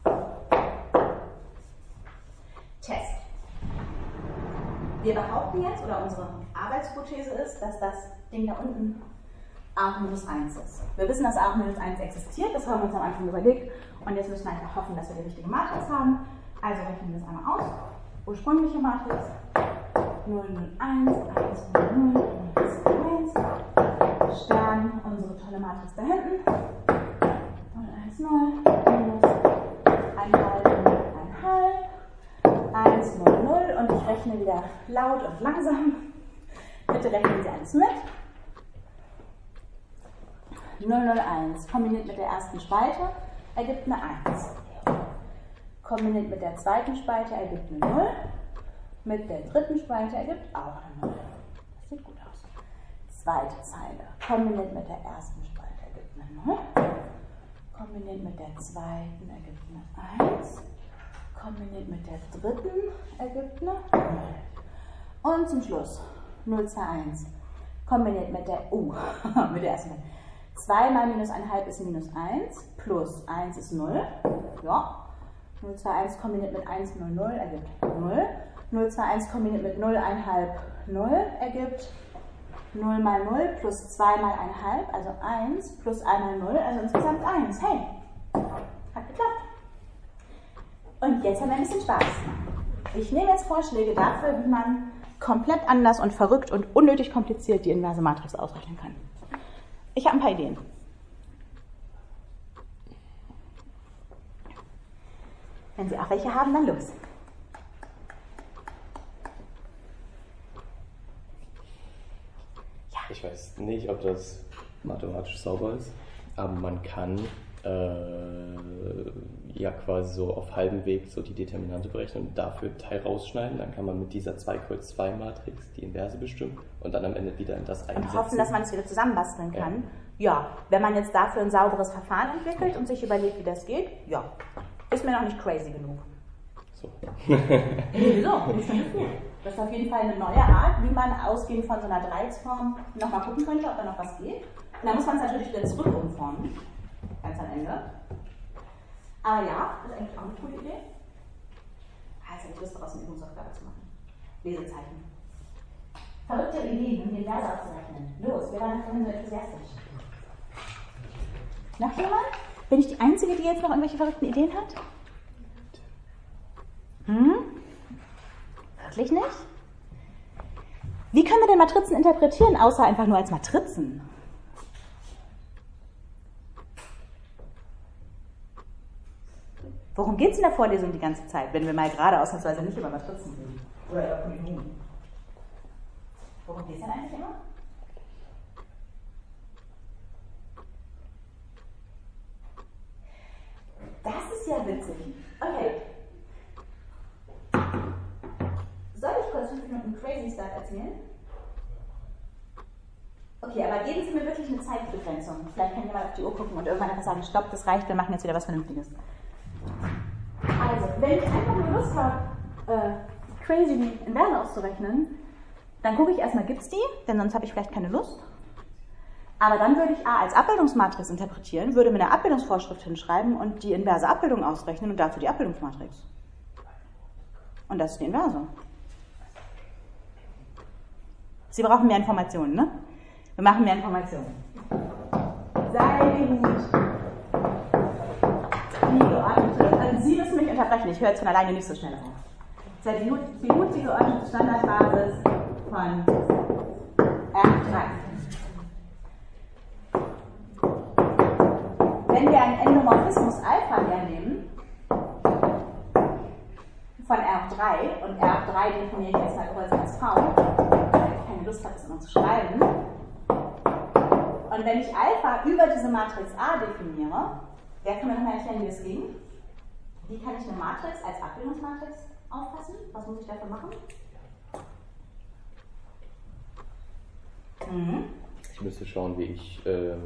Speaker 1: Test. Wir behaupten jetzt, oder unsere Arbeitshypothese ist, dass das Ding da unten A-1 ist. Wir wissen, dass A-1 existiert, das haben wir uns am Anfang überlegt. Und jetzt müssen wir einfach hoffen, dass wir die richtige Matrix haben. Also rechnen wir das einmal aus. Ursprüngliche Matrix 0, 0, 1, 1, 0, 0, 1, 1. Stern, unsere tolle Matrix da hinten. 0, 1, 0, minus 1,5, 1,5, 1, 0, 0. Und ich rechne wieder laut und langsam. Bitte rechnen Sie alles mit. 001 kombiniert mit der ersten Spalte ergibt eine 1. Kombiniert mit der zweiten Spalte ergibt eine 0. Mit der dritten Spalte ergibt auch eine 0. Das sieht gut aus. Zweite Zeile. Kombiniert mit der ersten Spalte ergibt eine 0. Kombiniert mit der zweiten ergibt eine 1. Kombiniert mit der dritten ergibt eine 0. Und zum Schluss 021 kombiniert mit der mit der ersten. 2 mal minus 1,5 ist minus 1, plus 1 ist 0. Ja. 021 kombiniert mit 1, 0, 0 ergibt 0. 021 kombiniert mit 0, 1,5, 0 ergibt 0 mal 0 plus 2 mal 1,5, also 1 plus 1 mal 0, also insgesamt 1. Hey, hat geklappt. Und jetzt haben wir ein bisschen Spaß. Ich nehme jetzt Vorschläge dafür, wie man komplett anders und verrückt und unnötig kompliziert die inverse Matrix ausrechnen kann. Ich habe ein paar Ideen. Wenn Sie auch welche haben, dann los.
Speaker 2: Ja. Ich weiß nicht, ob das mathematisch sauber ist, aber man kann ja quasi so auf halbem Weg so die Determinante berechnen und dafür Teil rausschneiden. Dann kann man mit dieser 2-Kreuz-2-Matrix die Inverse bestimmen und dann am Ende wieder in das einsetzen.
Speaker 1: Und hoffen, dass man es wieder zusammenbasteln kann. Ja, wenn man jetzt dafür ein sauberes Verfahren entwickelt und sich überlegt, wie das geht, ja, ist mir noch nicht crazy genug.
Speaker 2: So.
Speaker 1: Wieso? Das ist auf jeden Fall eine neue Art, wie man ausgehend von so einer Dreiecksform nochmal gucken könnte, ob da noch was geht. Und dann muss man es natürlich wieder zurück umformen. Ganz am Ende. Aber ja, das ist eigentlich auch eine coole Idee. Also ich Lust daraus eine Übungsaufgabe zu machen. Lesezeichen. Verrückte Ideen, um den Inverse auszurechnen. Los, wir waren vorhin so enthusiastisch. Noch jemand? Bin ich die Einzige, die jetzt noch irgendwelche verrückten Ideen hat? Wirklich nicht? Wie können wir denn Matrizen interpretieren, außer einfach nur als Matrizen? Worum geht es in der Vorlesung die ganze Zeit, wenn wir mal gerade ausnahmsweise nicht über Matrizen reden? Oder über Polynomen? Worum geht es denn eigentlich immer? Das ist ja witzig. Okay. Soll ich kurz 5 Minuten Crazy Start erzählen? Okay, aber geben Sie mir wirklich eine Zeitbegrenzung. Vielleicht kann jemand auf die Uhr gucken und irgendwann einfach sagen, stopp, das reicht, wir machen jetzt wieder was Vernünftiges. Also, wenn ich einfach nur Lust habe, crazy die Inverse auszurechnen, dann gucke ich erstmal, gibt es die, denn sonst habe ich vielleicht keine Lust. Aber dann würde ich A als Abbildungsmatrix interpretieren, würde mir eine Abbildungsvorschrift hinschreiben und die inverse Abbildung ausrechnen und dazu die Abbildungsmatrix. Und das ist die Inverse. Sie brauchen mehr Informationen, ne? Wir machen mehr Informationen. Sei gut. Die geordnete, also Sie müssen mich unterbrechen, ich höre jetzt von alleine nicht so schnell auf. Sei die gut die geordnete Standardbasis von R3. Wenn wir einen Endomorphismus Alpha hernehmen von R3 und R3 definiere ich jetzt mal größer als V, weil ich keine Lust habe, das immer zu schreiben. Und wenn ich Alpha über diese Matrix A definiere, wer kann mir nochmal erklären, wie es ging? Wie kann ich eine Matrix als Abbildungsmatrix auffassen? Was muss ich dafür machen?
Speaker 2: Ich müsste schauen, wie ich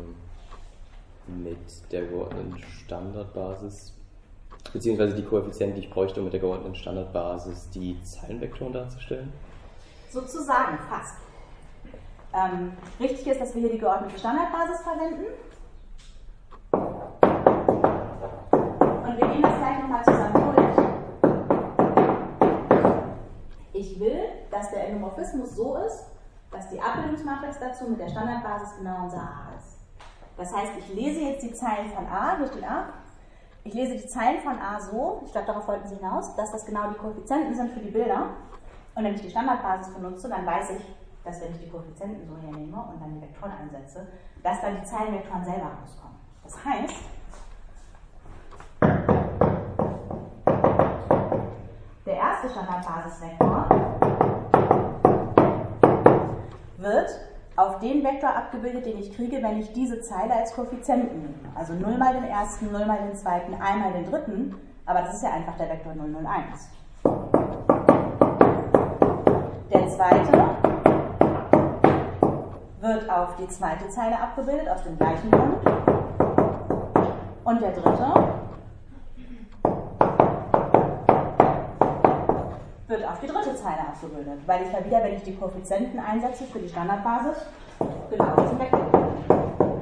Speaker 2: mit der geordneten Standardbasis, beziehungsweise die Koeffizienten, die ich bräuchte, um mit der geordneten Standardbasis die Zeilenvektoren darzustellen.
Speaker 1: Sozusagen, fast. Richtig ist, dass wir hier die geordnete Standardbasis verwenden. Und wir gehen das gleich nochmal zusammen durch. Ich will, dass der Endomorphismus so ist, dass die Abbildungsmatrix dazu mit der Standardbasis genau unser A ist. Das heißt, ich lese jetzt die Zeilen von A durch den A. Ich lese die Zeilen von A so, ich glaube, darauf wollten Sie hinaus, dass das genau die Koeffizienten sind für die Bilder. Und wenn ich die Standardbasis benutze, dann weiß ich, dass wenn ich die Koeffizienten so hernehme und dann die Vektoren einsetze, dass dann die Zeilenvektoren selber rauskommen. Das heißt, der erste Standardbasisvektor wird auf den Vektor abgebildet, den ich kriege, wenn ich diese Zeile als Koeffizienten nehme. Also 0 mal den ersten, 0 mal den zweiten, 1 mal den dritten, aber das ist ja einfach der Vektor 0, 0, 1. Der zweite wird auf die zweite Zeile abgebildet, aus dem gleichen Grund. Und der dritte wird auf die dritte Zeile abgebildet, weil ich ja wieder, wenn ich die Koeffizienten einsetze für die Standardbasis, genau diesen Vektor bekomme.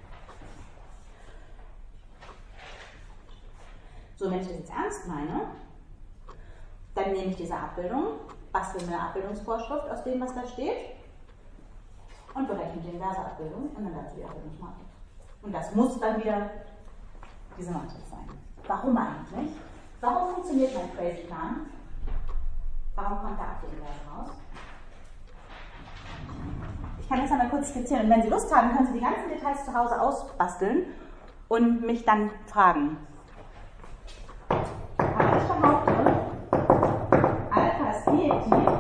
Speaker 1: So, wenn ich das jetzt ernst meine, dann nehme ich diese Abbildung, bastel mir eine Abbildungsvorschrift aus dem, was da steht, und berechne die inverse Abbildung und dann dazu die Abbildungsmatrix. Und das muss dann wieder diese Matrix sein. Warum eigentlich? Warum funktioniert mein Crazy-Plan? Warum kommt da auch die Inverse raus? Ich kann das einmal kurz skizzieren und wenn Sie Lust haben, können Sie die ganzen Details zu Hause ausbasteln und mich dann fragen. Aber ich behaupte, Alpha ist bijektiv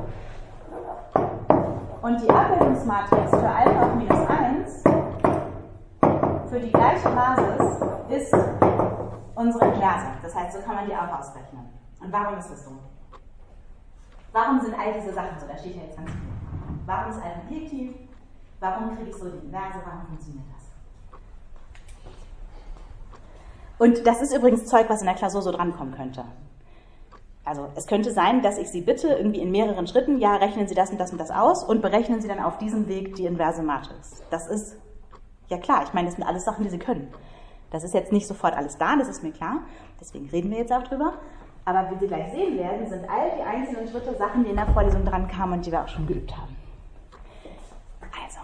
Speaker 1: und die Abbildungsmatrix für Alpha auf minus 1 für die gleiche Basis ist unsere Inverse. Das heißt, so kann man die auch ausrechnen. Und warum ist das so? Warum sind all diese Sachen so? Da steht ja jetzt ganz viel. Warum ist Alpha bijektiv? Warum kriege ich so die Inverse? Warum funktioniert das? Und das ist übrigens Zeug, was in der Klausur so drankommen könnte. Also es könnte sein, dass ich Sie bitte irgendwie in mehreren Schritten, ja, rechnen Sie das und das und das aus und berechnen Sie dann auf diesem Weg die inverse Matrix. Das ist, ja klar, ich meine, das sind alles Sachen, die Sie können. Das ist jetzt nicht sofort alles da, das ist mir klar. Deswegen reden wir jetzt auch drüber. Aber wie Sie gleich sehen werden, sind all die einzelnen Schritte Sachen, die in der Vorlesung dran kamen und die wir auch schon geübt haben. Also.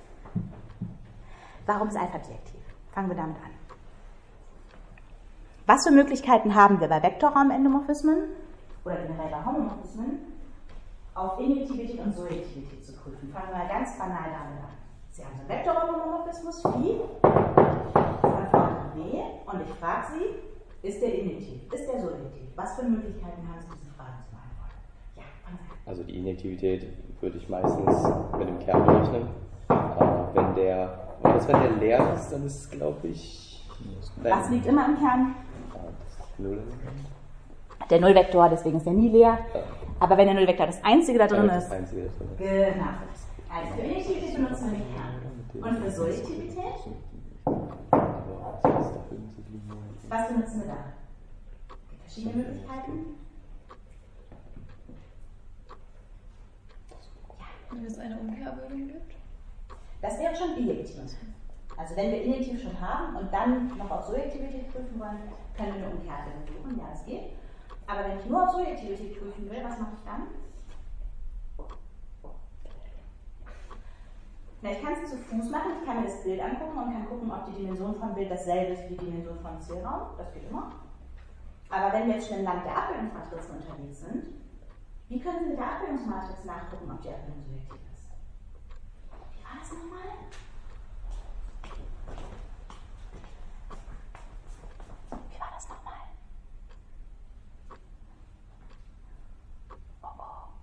Speaker 1: Warum ist Alpha bijektiv? Fangen wir damit an. Was für Möglichkeiten haben wir bei Vektorraumendomorphismen oder generell bei Homomorphismen, auf Injektivität und Surjektivität zu prüfen? Fangen wir mal ganz banal damit an. Sie haben so einen Vektorraumhomomorphismus Phi von vorne nach W und ich frage Sie, ist der injektiv, ist der surjektiv? Was für Möglichkeiten haben Sie, diese Fragen zu beantworten? Ja, fangen Sie an.
Speaker 2: Also die Injektivität würde ich meistens mit dem Kern berechnen. Wenn der leer ist, dann ist es, glaube ich...
Speaker 1: Was liegt immer im Kern?
Speaker 2: Das Null.
Speaker 1: Der Nullvektor, deswegen ist er nie leer. Aber wenn der Nullvektor das einzige da drin ist.
Speaker 2: Das einzige da drin ist.
Speaker 1: Genau. Also für Injektivität benutzen wir den Kern. Und für Surjektivität? Was benutzen wir da? Verschiedene Möglichkeiten?
Speaker 6: Wenn es eine Umkehrbildung gibt?
Speaker 1: Das wäre schon bijektiv. Also wenn wir injektiv schon haben und dann noch auf Surjektivität prüfen wollen, können wir eine Umkehrbildung suchen. Ja, das geht. Aber wenn ich nur auf Surjektivität prüfen will, was mache ich dann? Na, ich kann es zu Fuß machen, ich kann mir das Bild angucken und kann gucken, ob die Dimension vom Bild dasselbe ist wie die Dimension vom C-Raum. Das geht immer. Aber wenn wir jetzt schon im Land der Abbildungsmatrizen unterwegs sind, wie können Sie mit der Abbildungsmatrix nachgucken, ob die Abbildung surjektiv ist? Wie war das nochmal? Wie war das nochmal? Oh.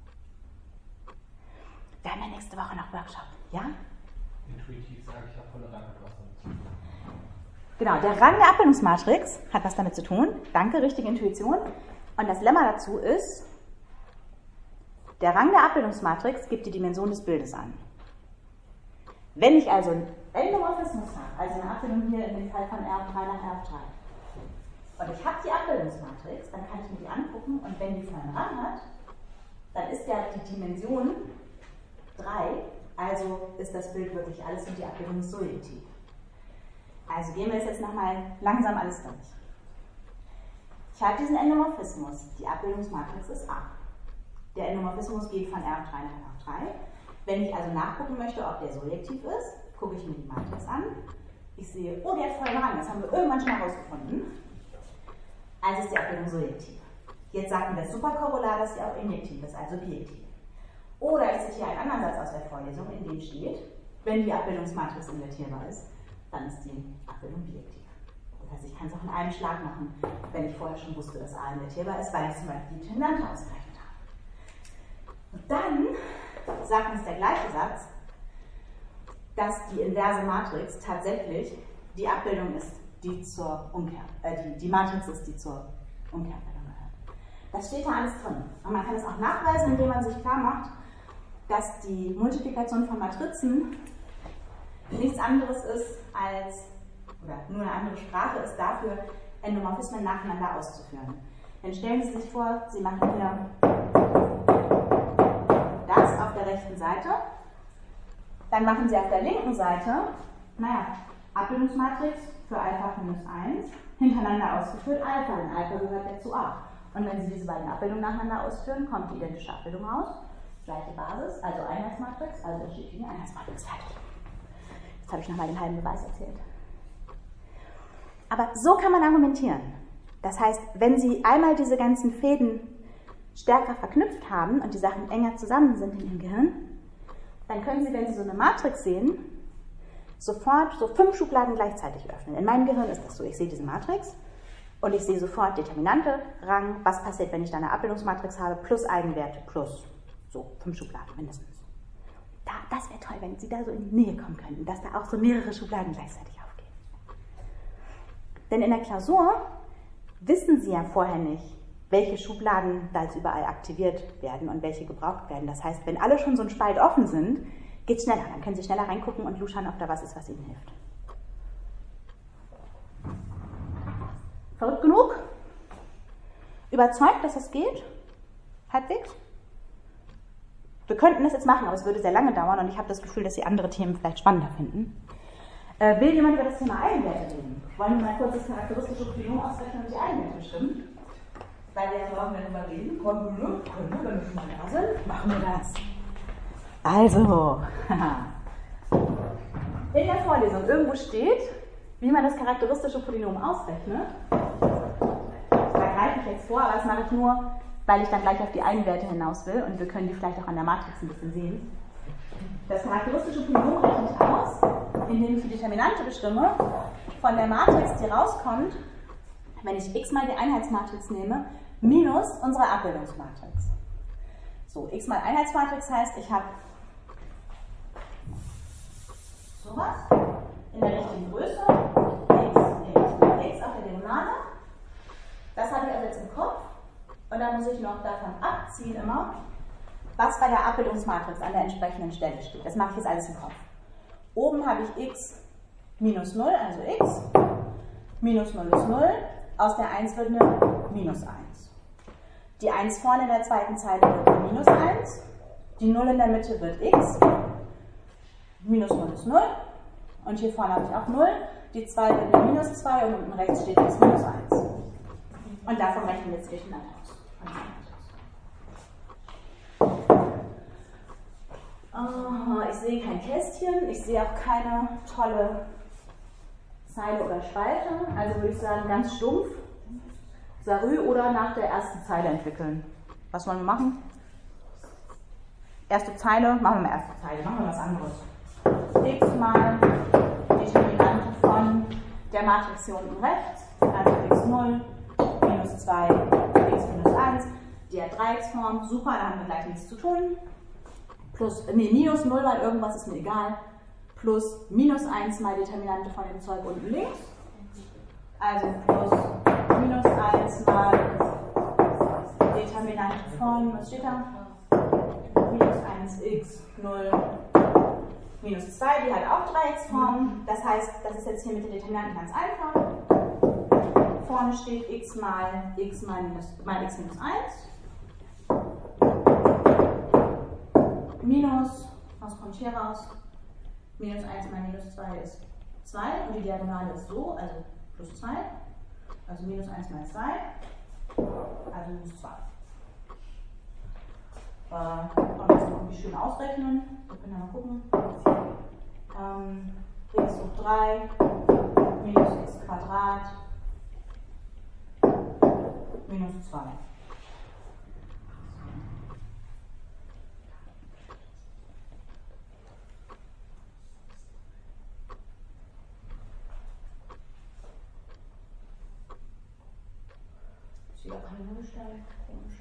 Speaker 1: Wir haben ja nächste Woche noch Workshop, ja?
Speaker 5: Intuitiv sage ich ja volle Rang mit was damit zu tun.
Speaker 1: Genau, der Rang der Abbildungsmatrix hat was damit zu tun. Danke, richtige Intuition. Und das Lemma dazu ist, der Rang der Abbildungsmatrix gibt die Dimension des Bildes an. Wenn ich also einen Endomorphismus habe, also eine Abbildung hier in dem Fall von R3 nach R3, und ich habe die Abbildungsmatrix, dann kann ich mir die angucken und wenn die vollen Rang hat, dann ist ja die Dimension 3, also ist das Bild wirklich alles und die Abbildung ist surjektiv. Also gehen wir jetzt nochmal langsam alles durch. Ich habe diesen Endomorphismus, die Abbildungsmatrix ist A. Der Endomorphismus geht von R3 nach R3. Wenn ich also nachgucken möchte, ob der surjektiv ist, gucke ich mir die Matrix an. Ich sehe, oh, der hat vollen Rang, das haben wir irgendwann schon herausgefunden. Also ist die Abbildung surjektiv. Jetzt sagt mir das Superkorrelat, dass sie auch injektiv ist, also bijektiv. Oder ich zitiere einen anderen Satz aus der Vorlesung, in dem steht, wenn die Abbildungsmatrix invertierbar ist, dann ist die Abbildung bijektiv. Das heißt, ich kann es auch in einem Schlag machen, wenn ich vorher schon wusste, dass A invertierbar ist, weil ich zum Beispiel die Determinante ausgerechnet habe. Und dann sagt uns der gleiche Satz, dass die inverse Matrix tatsächlich die Abbildung ist, die zur Umkehr, die Matrix ist, die zur Umkehrbildung gehört. Das steht da alles drin. Und man kann es auch nachweisen, indem man sich klar macht, dass die Multiplikation von Matrizen nichts anderes ist als, oder nur eine andere Sprache ist dafür, Endomorphismen nacheinander auszuführen. Dann stellen Sie sich vor, Sie machen hier das auf der rechten Seite, dann machen Sie auf der linken Seite, Abbildungsmatrix für Alpha minus 1, hintereinander ausgeführt Alpha, denn Alpha gehört ja zu A. Und wenn Sie diese beiden Abbildungen nacheinander ausführen, kommt die identische Abbildung raus, gleiche Basis, also Einheitsmatrix, also entsteht die Einheitsmatrix fertig. Jetzt habe ich nochmal den halben Beweis erzählt. Aber so kann man argumentieren. Das heißt, wenn Sie einmal diese ganzen Fäden stärker verknüpft haben und die Sachen enger zusammen sind in Ihrem Gehirn, dann können Sie, wenn Sie so eine Matrix sehen, sofort so 5 Schubladen gleichzeitig öffnen. In meinem Gehirn ist das so. Ich sehe diese Matrix und ich sehe sofort Determinante, Rang, was passiert, wenn ich da eine Abbildungsmatrix habe, plus Eigenwerte, plus so 5 Schubladen mindestens. Das wäre toll, wenn Sie da so in die Nähe kommen könnten, dass da auch so mehrere Schubladen gleichzeitig aufgehen. Denn in der Klausur wissen Sie ja vorher nicht, welche Schubladen da jetzt überall aktiviert werden und welche gebraucht werden. Das heißt, wenn alle schon so ein Spalt offen sind, geht es schneller. Dann können Sie schneller reingucken und luschern, ob da was ist, was Ihnen hilft. Verrückt genug? Überzeugt, dass das geht? Halbwegs? Wir könnten das jetzt machen, aber es würde sehr lange dauern und ich habe das Gefühl, dass Sie andere Themen vielleicht spannender finden. Will jemand über das Thema Eigenwerte reden? Wollen wir mal kurz das charakteristische Polynom ausrechnen und die Eigenwerte bestimmen? Weil wir ja morgen darüber reden. Können wir, wenn wir schon mal da sind, machen wir das. Also, in der Vorlesung irgendwo steht, wie man das charakteristische Polynom ausrechnet. ich jetzt vor, aber das mache ich nur, weil ich dann gleich auf die Eigenwerte hinaus will und wir können die vielleicht auch an der Matrix ein bisschen sehen. Das charakteristische Polynom rechne ich aus, indem ich die Determinante bestimme von der Matrix, die rauskommt, wenn ich x mal die Einheitsmatrix nehme, minus unsere Abbildungsmatrix. So, x mal Einheitsmatrix heißt, ich habe sowas in der richtigen Größe, x auf der Diagonale. Das habe ich also jetzt im Kopf und dann muss ich noch davon abziehen immer, was bei der Abbildungsmatrix an der entsprechenden Stelle steht. Das mache ich jetzt alles im Kopf. Oben habe ich x minus 0, also x, minus 0 ist 0, aus der 1 wird eine minus 1. Die 1 vorne in der zweiten Zeile wird eine minus 1, die 0 in der Mitte wird x, minus 0 ist 0 und hier vorne habe ich auch 0, die 2 wird eine minus 2 und unten rechts steht x minus 1. Und davon rechnen wir jetzt durcheinander aus. Ich sehe kein Kästchen, ich sehe auch keine tolle Zeile oder Spalte, also würde ich sagen ganz stumpf, Sarü oder nach der ersten Zeile entwickeln. Was wollen wir machen? Erste Zeile, machen wir mal erste Zeile, machen wir was anderes. X mal Determinante von der Matrix hier unten rechts, also x0, minus 2, x minus 1, die hat Dreiecksform, super, da haben wir gleich nichts zu tun. Minus 0, weil irgendwas ist mir egal, plus minus 1 mal Determinante von dem Zeug unten links, also plus minus 1 mal Determinante von, was steht da? Minus 1 x 0 minus 2, die hat auch Dreiecksform, das heißt, das ist jetzt hier mit den Determinanten ganz einfach. Vorne steht x mal x minus 1. Minus, was kommt hier raus? Minus 1 mal minus 2 ist 2 und die Diagonale ist so, also plus 2. Also minus 1 mal 2, also minus 2. Kann man das irgendwie schön ausrechnen. Wir können ja mal gucken. X hoch 3 minus x Quadrat minus 2. Ich sehe auch keine Nullstelle. Komisch.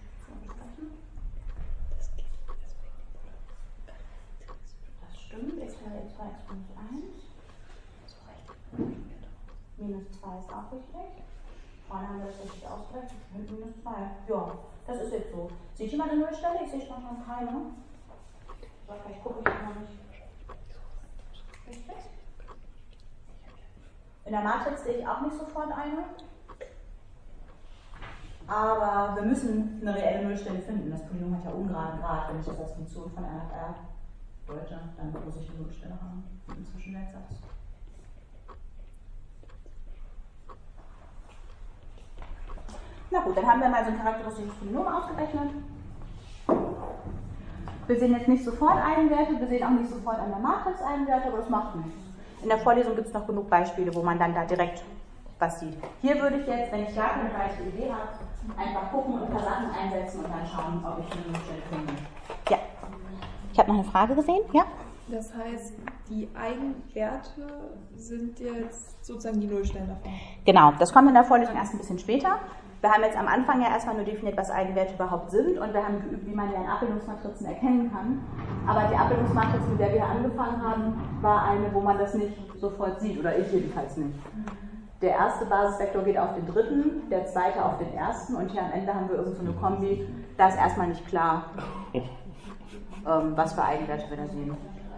Speaker 1: Das stimmt. X mal x war x minus 1. Minus 2 ist auch richtig. Vorne haben wir das richtig ausgerechnet. Mit minus 2. Ja, das ist jetzt so. Seht ihr mal eine Nullstelle? Ich sehe spontan keine. So, vielleicht gucke ich mal nicht. Richtig? In der Matrix sehe ich auch nicht sofort eine. Aber wir müssen eine reelle Nullstelle finden. Das Polynom hat ja ungeraden Grad. Wenn ich das als Funktion von R nach R deute, dann muss ich eine Nullstelle haben im Zwischenwertsatz. Na gut, dann haben wir mal so ein charakteristisches Polynom ausgerechnet. Wir sehen jetzt nicht sofort Eigenwerte, wir sehen auch nicht sofort an der Matrix Eigenwerte, aber das macht nichts. In der Vorlesung gibt es noch genug Beispiele, wo man dann da direkt was sieht. Hier würde ich jetzt, wenn ich gar keine weitere Idee habe, einfach gucken und ein paar Sachen einsetzen und dann schauen, ob ich eine Nullstelle finde. Ja. Ich habe noch eine Frage gesehen. Ja?
Speaker 6: Das heißt, die Eigenwerte sind jetzt sozusagen die Nullstellen davon?
Speaker 1: Genau, das kommt in der Vorlesung erst ein bisschen später. Wir haben jetzt am Anfang ja erstmal nur definiert, was Eigenwerte überhaupt sind und wir haben geübt, wie man die in Abbildungsmatrizen erkennen kann. Aber die Abbildungsmatrix, mit der wir angefangen haben, war eine, wo man das nicht sofort sieht, oder ich jedenfalls nicht. Der erste Basisvektor geht auf den dritten, der zweite auf den ersten und hier am Ende haben wir irgend so eine Kombi. Da ist erstmal nicht klar, was für Eigenwerte wir da sehen.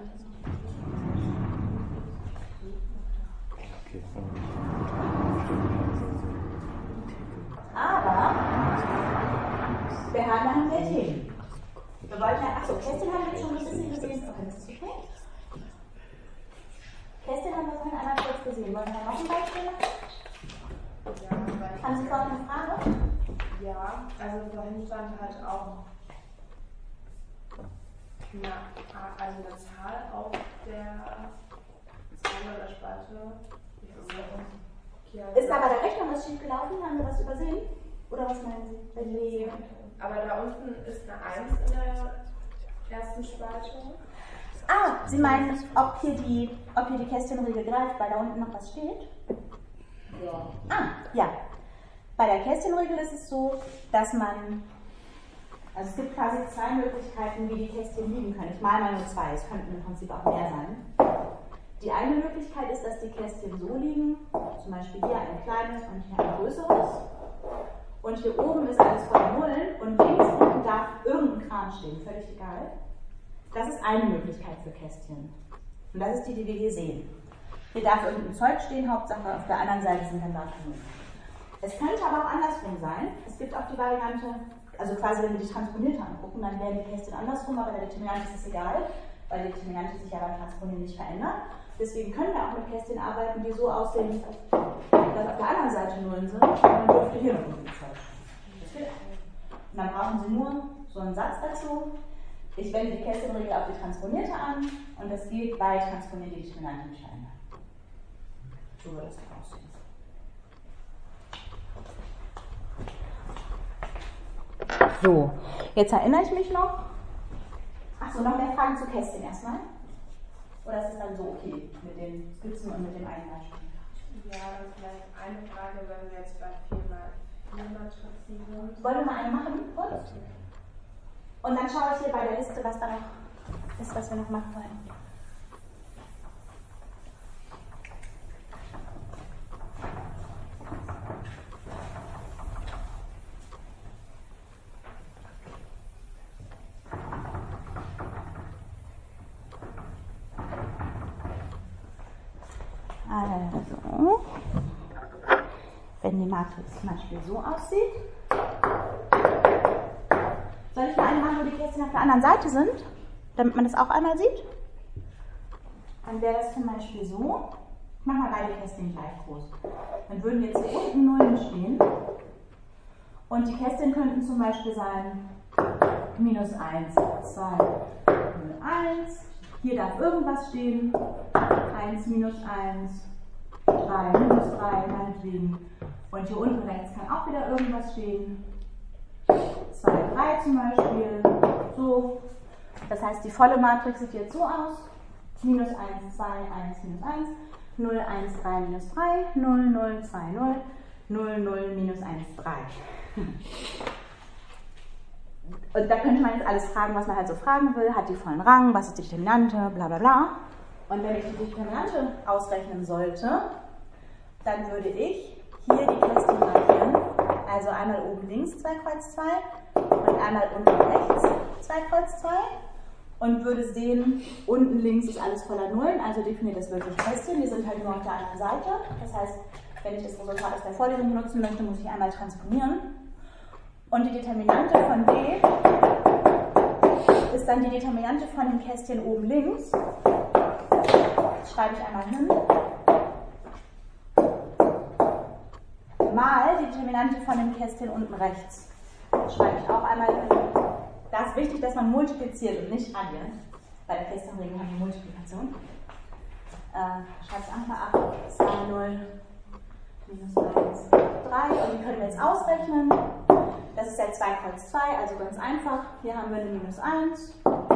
Speaker 1: Aber wir haben ja noch mehr Themen. Wir wollten ja, achso, Kästchen haben wir jetzt schon ein bisschen gesehen. Okay, das ist okay. Kästchen haben wir vorhin einmal kurz gesehen. Wollen wir noch ein Beispiel machen?
Speaker 3: Ja,
Speaker 1: Haben Sie vorhin eine Frage?
Speaker 3: ja, also vorhin stand halt auch eine Zahl auf der Zeile oder Spalte.
Speaker 1: Ist da bei der Rechnung was schief gelaufen? Haben wir was übersehen? Oder was meinen Sie?
Speaker 3: Nee, aber da unten ist eine 1 in der ersten Spalte.
Speaker 1: Ah, Sie meinen, ob hier die Kästchenregel greift, weil da unten noch was steht?
Speaker 3: Ja.
Speaker 1: Ah, ja. Bei der Kästchenregel ist es so, dass man, also es gibt quasi zwei Möglichkeiten, wie die Kästchen liegen können. Ich male mal nur zwei, es könnten im Prinzip auch mehr sein. Die eine Möglichkeit ist, dass die Kästchen so liegen, zum Beispiel hier ein kleines und hier ein größeres. Und hier oben ist alles voller Nullen und links unten darf irgendein Kram stehen, völlig egal. Das ist eine Möglichkeit für Kästchen. Und das ist die, die wir hier sehen. Hier darf irgendein Zeug stehen, Hauptsache auf der anderen Seite sind dann Daten. Es könnte aber auch andersrum sein. Es gibt auch die Variante, also quasi wenn wir die Transponierte angucken, dann wären die Kästchen andersrum, aber der Determinant ist es egal, weil die Determinante sich ja beim Transponieren nicht verändern. Deswegen können wir auch mit Kästchen arbeiten, die so aussehen, dass auf der anderen Seite Nullen sind und dann dürfte hier noch ein Zeug stehen. Und dann brauchen Sie nur so einen Satz dazu. Ich wende die Kästchenregel auf die Transponierte an und das geht bei Transponieren die Determinante nicht verändern. So würde es aussehen. So, jetzt erinnere ich mich noch. Achso, noch mehr Fragen zu Kästchen erstmal? Oder ist es dann so okay mit den Skizzen und mit dem Einreichen?
Speaker 3: Ja, dann vielleicht eine Frage, wenn wir jetzt bei 4x4 sind.
Speaker 1: Wollen wir mal eine machen? Kurz? Und dann schaue ich hier bei der Liste, was da noch ist, was wir noch machen wollen. Also, wenn die Matrix zum Beispiel so aussieht, soll ich mal eine machen, wo die Kästchen auf der anderen Seite sind, damit man das auch einmal sieht? Dann wäre das zum Beispiel so, ich mache mal beide Kästchen gleich groß. Dann würden jetzt hier unten Nullen stehen und die Kästchen könnten zum Beispiel sein -1, 2, 0, 1. Hier darf irgendwas stehen, 1, -1, 3, -3, meinetwegen. Und hier unten rechts kann auch wieder irgendwas stehen, 2, 3 zum Beispiel, so. Das heißt, die volle Matrix sieht jetzt so aus, -1, 2, 1, -1, 0, 1, 3, -3, 0, 0, 2, 0, 0, 0, -1, 3. Und da könnte man jetzt alles fragen, was man halt so fragen will. Hat die vollen Rang? Was ist die Determinante? Bla bla bla. Und wenn ich die Determinante ausrechnen sollte, dann würde ich hier die Kästchen markieren. Also einmal oben links 2 Kreuz 2 und einmal unten rechts 2 Kreuz 2. Und würde sehen, unten links ist alles voller Nullen, also definiert das wirklich Kästchen. Die sind halt nur auf der anderen Seite. Das heißt, wenn ich das Resultat aus der Vorlesung benutzen möchte, muss ich einmal transponieren. Und die Determinante von D ist dann die Determinante von dem Kästchen oben links. Das schreibe ich einmal hin. Mal die Determinante von dem Kästchen unten rechts. Das schreibe ich auch einmal hin. Da ist wichtig, dass man multipliziert und nicht addiert. Bei der Kästchenregel haben wir Multiplikation. Schreibe ich einfach 8, 2, 0, -1, 3. Und die können wir jetzt ausrechnen. Das ist ja 2 Kreuz 2, also ganz einfach. Hier haben wir eine -1.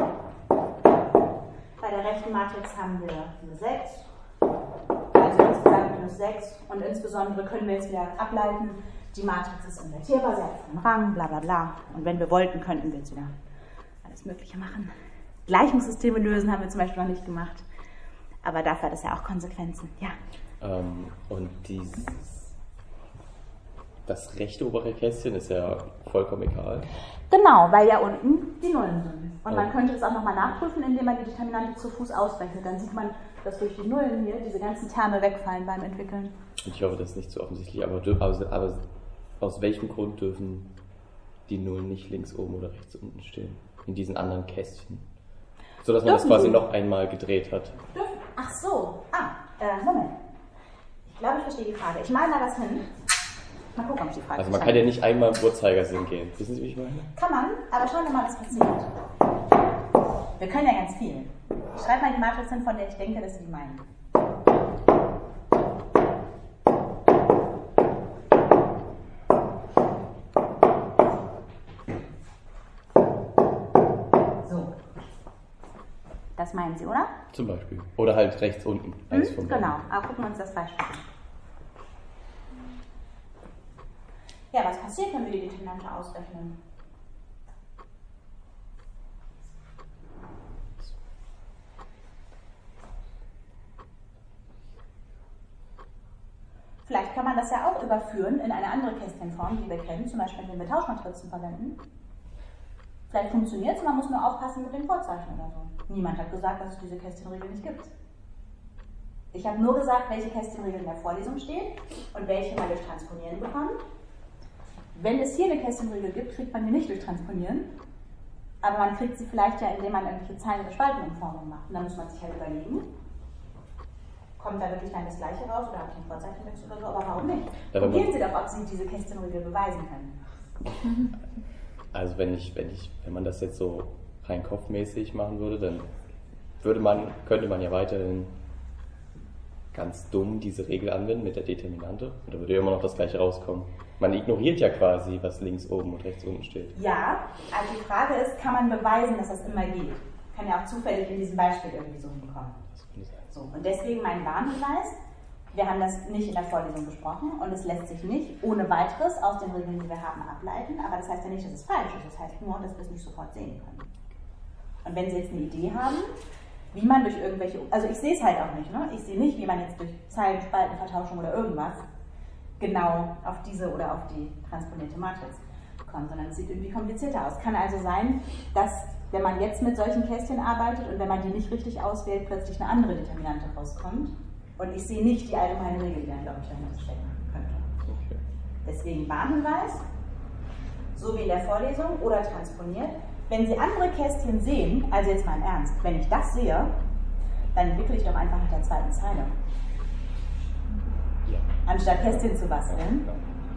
Speaker 1: Bei der rechten Matrix haben wir eine 6. Also insgesamt -6. Und insbesondere können wir jetzt wieder ableiten, die Matrix ist invertierbar, sie hat einen Rang, bla bla bla. Und wenn wir wollten, könnten wir jetzt wieder alles Mögliche machen. Gleichungssysteme lösen haben wir zum Beispiel noch nicht gemacht. Aber dafür hat es ja auch Konsequenzen. Ja.
Speaker 2: Und das rechte obere Kästchen ist ja vollkommen egal.
Speaker 1: Genau, weil ja unten die Nullen sind. Und man könnte es auch nochmal nachprüfen, indem man die Determinante zu Fuß ausrechnet. Dann sieht man, dass durch die Nullen hier diese ganzen Terme wegfallen beim Entwickeln.
Speaker 2: Und ich hoffe, das ist nicht so offensichtlich, aber aus welchem Grund dürfen die Nullen nicht links oben oder rechts unten stehen? In diesen anderen Kästchen. So dass man das quasi noch einmal gedreht hat.
Speaker 1: Ach so. Moment. Ich glaube, ich verstehe die Frage. Ich male mal was hin. Mal gucken, ob ich die Frage
Speaker 2: Also man kann ja nicht einmal im Uhrzeigersinn gehen. Wissen Sie, wie ich meine?
Speaker 1: Kann man, aber schauen wir mal, was passiert. Wir können ja ganz viel. Ich schreibe mal die Matrix hin, von der ich denke, dass Sie die meinen. Das meinen Sie, oder?
Speaker 2: Zum Beispiel. Oder halt rechts unten. Eins von beiden.
Speaker 1: Genau, aber gucken wir uns das Beispiel an. Ja, was passiert, wenn wir die Determinante ausrechnen? Vielleicht kann man das ja auch überführen in eine andere Kästchenform, die wir kennen, zum Beispiel wenn wir Tauschmatrizen verwenden. Vielleicht funktioniert es, man muss nur aufpassen mit den Vorzeichen oder so. Niemand hat gesagt, dass es diese Kästchenregel nicht gibt. Ich habe nur gesagt, welche Kästchenregel in der Vorlesung steht und welche man durch Transponieren bekommt. Wenn es hier eine Kästchenregel gibt, kriegt man die nicht durch Transponieren, aber man kriegt sie vielleicht ja, indem man irgendwelche Zeilen- oder Spaltenumformungen macht. Und dann muss man sich halt überlegen, kommt da wirklich dann das Gleiche raus oder habe ich einen Vorzeichenwechsel oder so, aber warum nicht? Probieren Sie doch, ob Sie diese Kästchenregel beweisen können.
Speaker 2: Also wenn man das jetzt so rein kopfmäßig machen würde, dann könnte man ja weiterhin ganz dumm diese Regel anwenden mit der Determinante. Und da würde ja immer noch das Gleiche rauskommen. Man ignoriert ja quasi, was links oben und rechts unten steht.
Speaker 1: Ja, also die Frage ist, kann man beweisen, dass das immer geht? Kann ja auch zufällig in diesem Beispiel irgendwie so hinkommen.
Speaker 2: Das könnte sein.
Speaker 1: So, und deswegen mein Warnhinweis, wir haben das nicht in der Vorlesung besprochen und es lässt sich nicht ohne weiteres aus den Regeln, die wir haben, ableiten, aber das heißt ja nicht, dass es falsch ist, das heißt nur, dass wir es nicht sofort sehen können. Und wenn Sie jetzt eine Idee haben, wie man durch irgendwelche, also ich sehe es halt auch nicht, ne? Ich sehe nicht, wie man jetzt durch Zeilen, Spalten, Vertauschung oder irgendwas genau auf diese oder auf die transponierte Matrix kommt, sondern es sieht irgendwie komplizierter aus. Kann also sein, dass wenn man jetzt mit solchen Kästchen arbeitet und wenn man die nicht richtig auswählt, plötzlich eine andere Determinante rauskommt. Und ich sehe nicht die allgemeine Regel, die dann, glaube ich, dahinter stecken könnte.
Speaker 2: Okay.
Speaker 1: Deswegen Warnhinweis, so wie in der Vorlesung oder transponiert. Wenn Sie andere Kästchen sehen, also jetzt mal im Ernst, wenn ich das sehe, dann entwickle ich doch einfach nach der zweiten Zeile.
Speaker 2: Ja.
Speaker 1: Anstatt Kästchen zu basteln.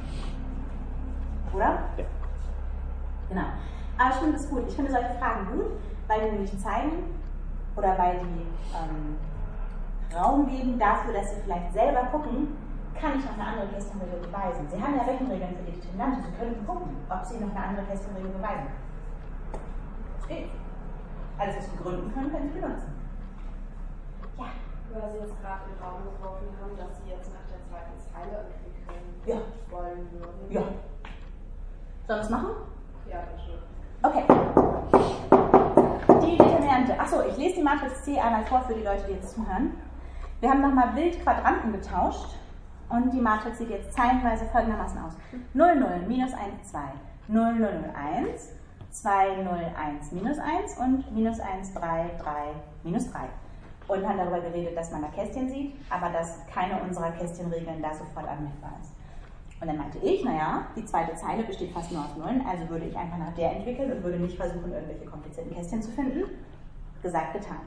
Speaker 1: Oder?
Speaker 2: Ja.
Speaker 1: Genau. Aber ich finde das gut. Ich finde solche Fragen gut, weil die nämlich zeigen oder weil die Raum geben dafür, dass Sie vielleicht selber gucken, kann ich noch eine andere Kästchenregel beweisen. Sie haben ja Rechenregeln für die Determinante. Sie können gucken, ob Sie noch eine andere Kästchenregel beweisen können. Das geht. Also, was Sie begründen können, können Sie benutzen. Ja.
Speaker 3: Weil Sie jetzt gerade in den Raum geworfen haben, dass Sie jetzt nach der zweiten Zeile entwickeln wollen würden.
Speaker 1: Ja. Sollen wir es machen?
Speaker 3: Ja, bitte.
Speaker 1: Okay. Die Determinante. Achso, ich lese die Matrix C einmal vor für die Leute, die jetzt zuhören. Wir haben nochmal wild Quadranten getauscht und die Matrix sieht jetzt zeilenweise folgendermaßen aus. 0, 0, minus 1, 2, 0, 0, 0, 1, 2, 0, 1, minus 1 und minus 1, 3, 3, minus 3. Und haben darüber geredet, dass man da Kästchen sieht, aber dass keine unserer Kästchenregeln da sofort anwendbar ist. Und dann meinte ich, naja, die zweite Zeile besteht fast nur aus Nullen, also würde ich einfach nach der entwickeln und würde nicht versuchen, irgendwelche komplizierten Kästchen zu finden. Gesagt, getan.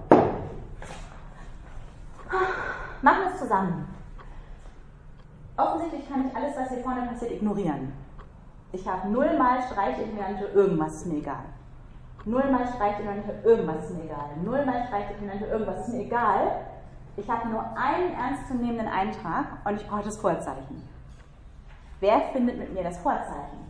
Speaker 1: Machen wir es zusammen. Offensichtlich kann ich alles, was hier vorne passiert, ignorieren. Ich habe 0 mal Streichdeterminante, irgendwas ist mir egal. 0 mal Streichdeterminante, irgendwas ist mir egal. 0 mal Streichdeterminante, irgendwas ist mir egal. Ich habe nur einen ernstzunehmenden Eintrag und ich brauche das Vorzeichen. Wer findet mit mir das Vorzeichen?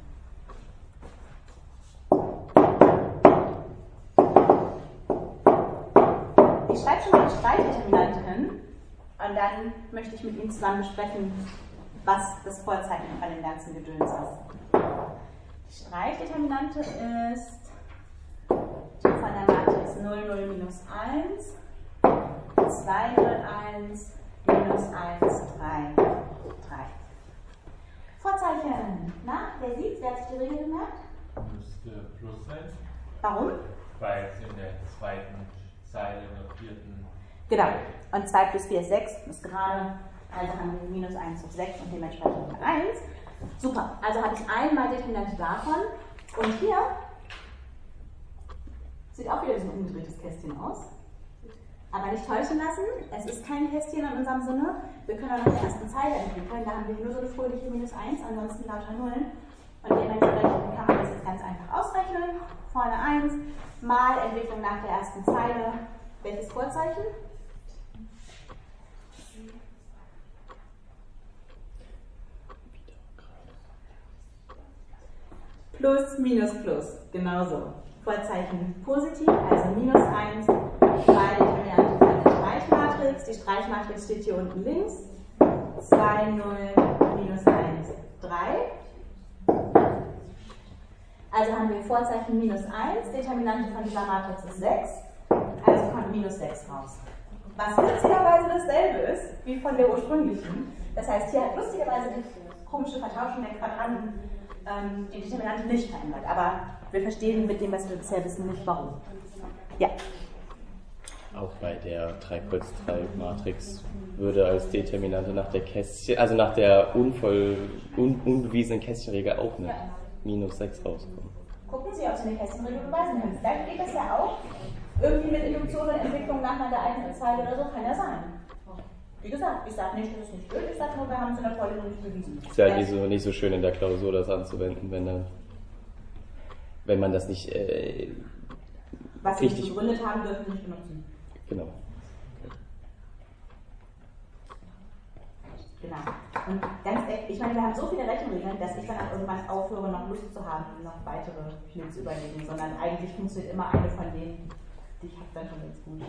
Speaker 1: Ich schreibe schon mal die Streichdeterminante hin und dann möchte ich mit Ihnen zusammen besprechen, was das Vorzeichen von dem ganzen Gedöns ist. Die Streichdeterminante ist die von der Matrix 0, 0, minus 1, 2, 0, 1, minus 1, 3, 3. Vorzeichen. Na, wer sieht? Wer hat sich die Regel gemerkt?
Speaker 4: Müsste Plus sein,
Speaker 1: Warum?
Speaker 4: weil es in der zweiten Zeile notierten.
Speaker 1: Genau. Und 2 plus 4 ist 6, ist gerade, also haben wir minus 1 hoch 6 und dementsprechend 1. Super, also habe ich einmal Determinante davon. Und hier sieht auch wieder so ein umgedrehtes Kästchen aus. Aber nicht täuschen lassen, es ist kein Kästchen in unserem Sinne. Wir können auch noch die ersten Zeile entwickeln, da haben wir nur so eine fröhliche minus 1, ansonsten lauter Nullen. Und dementsprechend kann man das jetzt ganz einfach ausrechnen. Vorne 1, mal Entwicklung nach der ersten Zeile. Welches Vorzeichen? Plus, minus, plus. Genauso. Vorzeichen positiv, also minus 1, 2 Determinante von der Streichmatrix. Die Streichmatrix steht hier unten links. 2, 0, minus 1, 3. Also haben wir Vorzeichen minus 1, Determinante von dieser Matrix ist 6, also kommt minus 6 raus. Was lustigerweise dasselbe ist wie von der ursprünglichen. Das heißt, hier hat lustigerweise die komische Vertauschung der Quadranten die Determinante nicht verändert. Aber wir verstehen mit dem, was wir bisher wissen, nicht warum. Ja.
Speaker 2: Auch bei der 3x3-Matrix würde als Determinante nach der Kästchen, also nach der unbewiesenen Kästchenregel auch eine minus 6 rauskommen.
Speaker 1: Gucken Sie, ob Sie eine Kästchenregel beweisen können. Vielleicht geht das ja auch. Irgendwie mit Induktion und Entwicklung nach einer geeigneten Zeile oder so kann ja sein. Wie gesagt, ich sage nicht, dass es nicht stimmt, ich sage nur, wir haben es in der Vorlesung nicht bewiesen.
Speaker 2: Ist ja nicht so schön in der Klausur, das anzuwenden, wenn man das nicht
Speaker 1: was Sie
Speaker 2: richtig
Speaker 1: begründet haben, dürfen nicht benutzen.
Speaker 2: Genau.
Speaker 1: Genau. Und ganz ehrlich, ich meine, wir haben so viele Rechenregeln, dass ich dann auch irgendwann aufhöre, noch Lust zu haben, noch weitere mir zu überlegen, sondern eigentlich funktioniert immer eine von denen, die ich habe, dann schon ganz gut.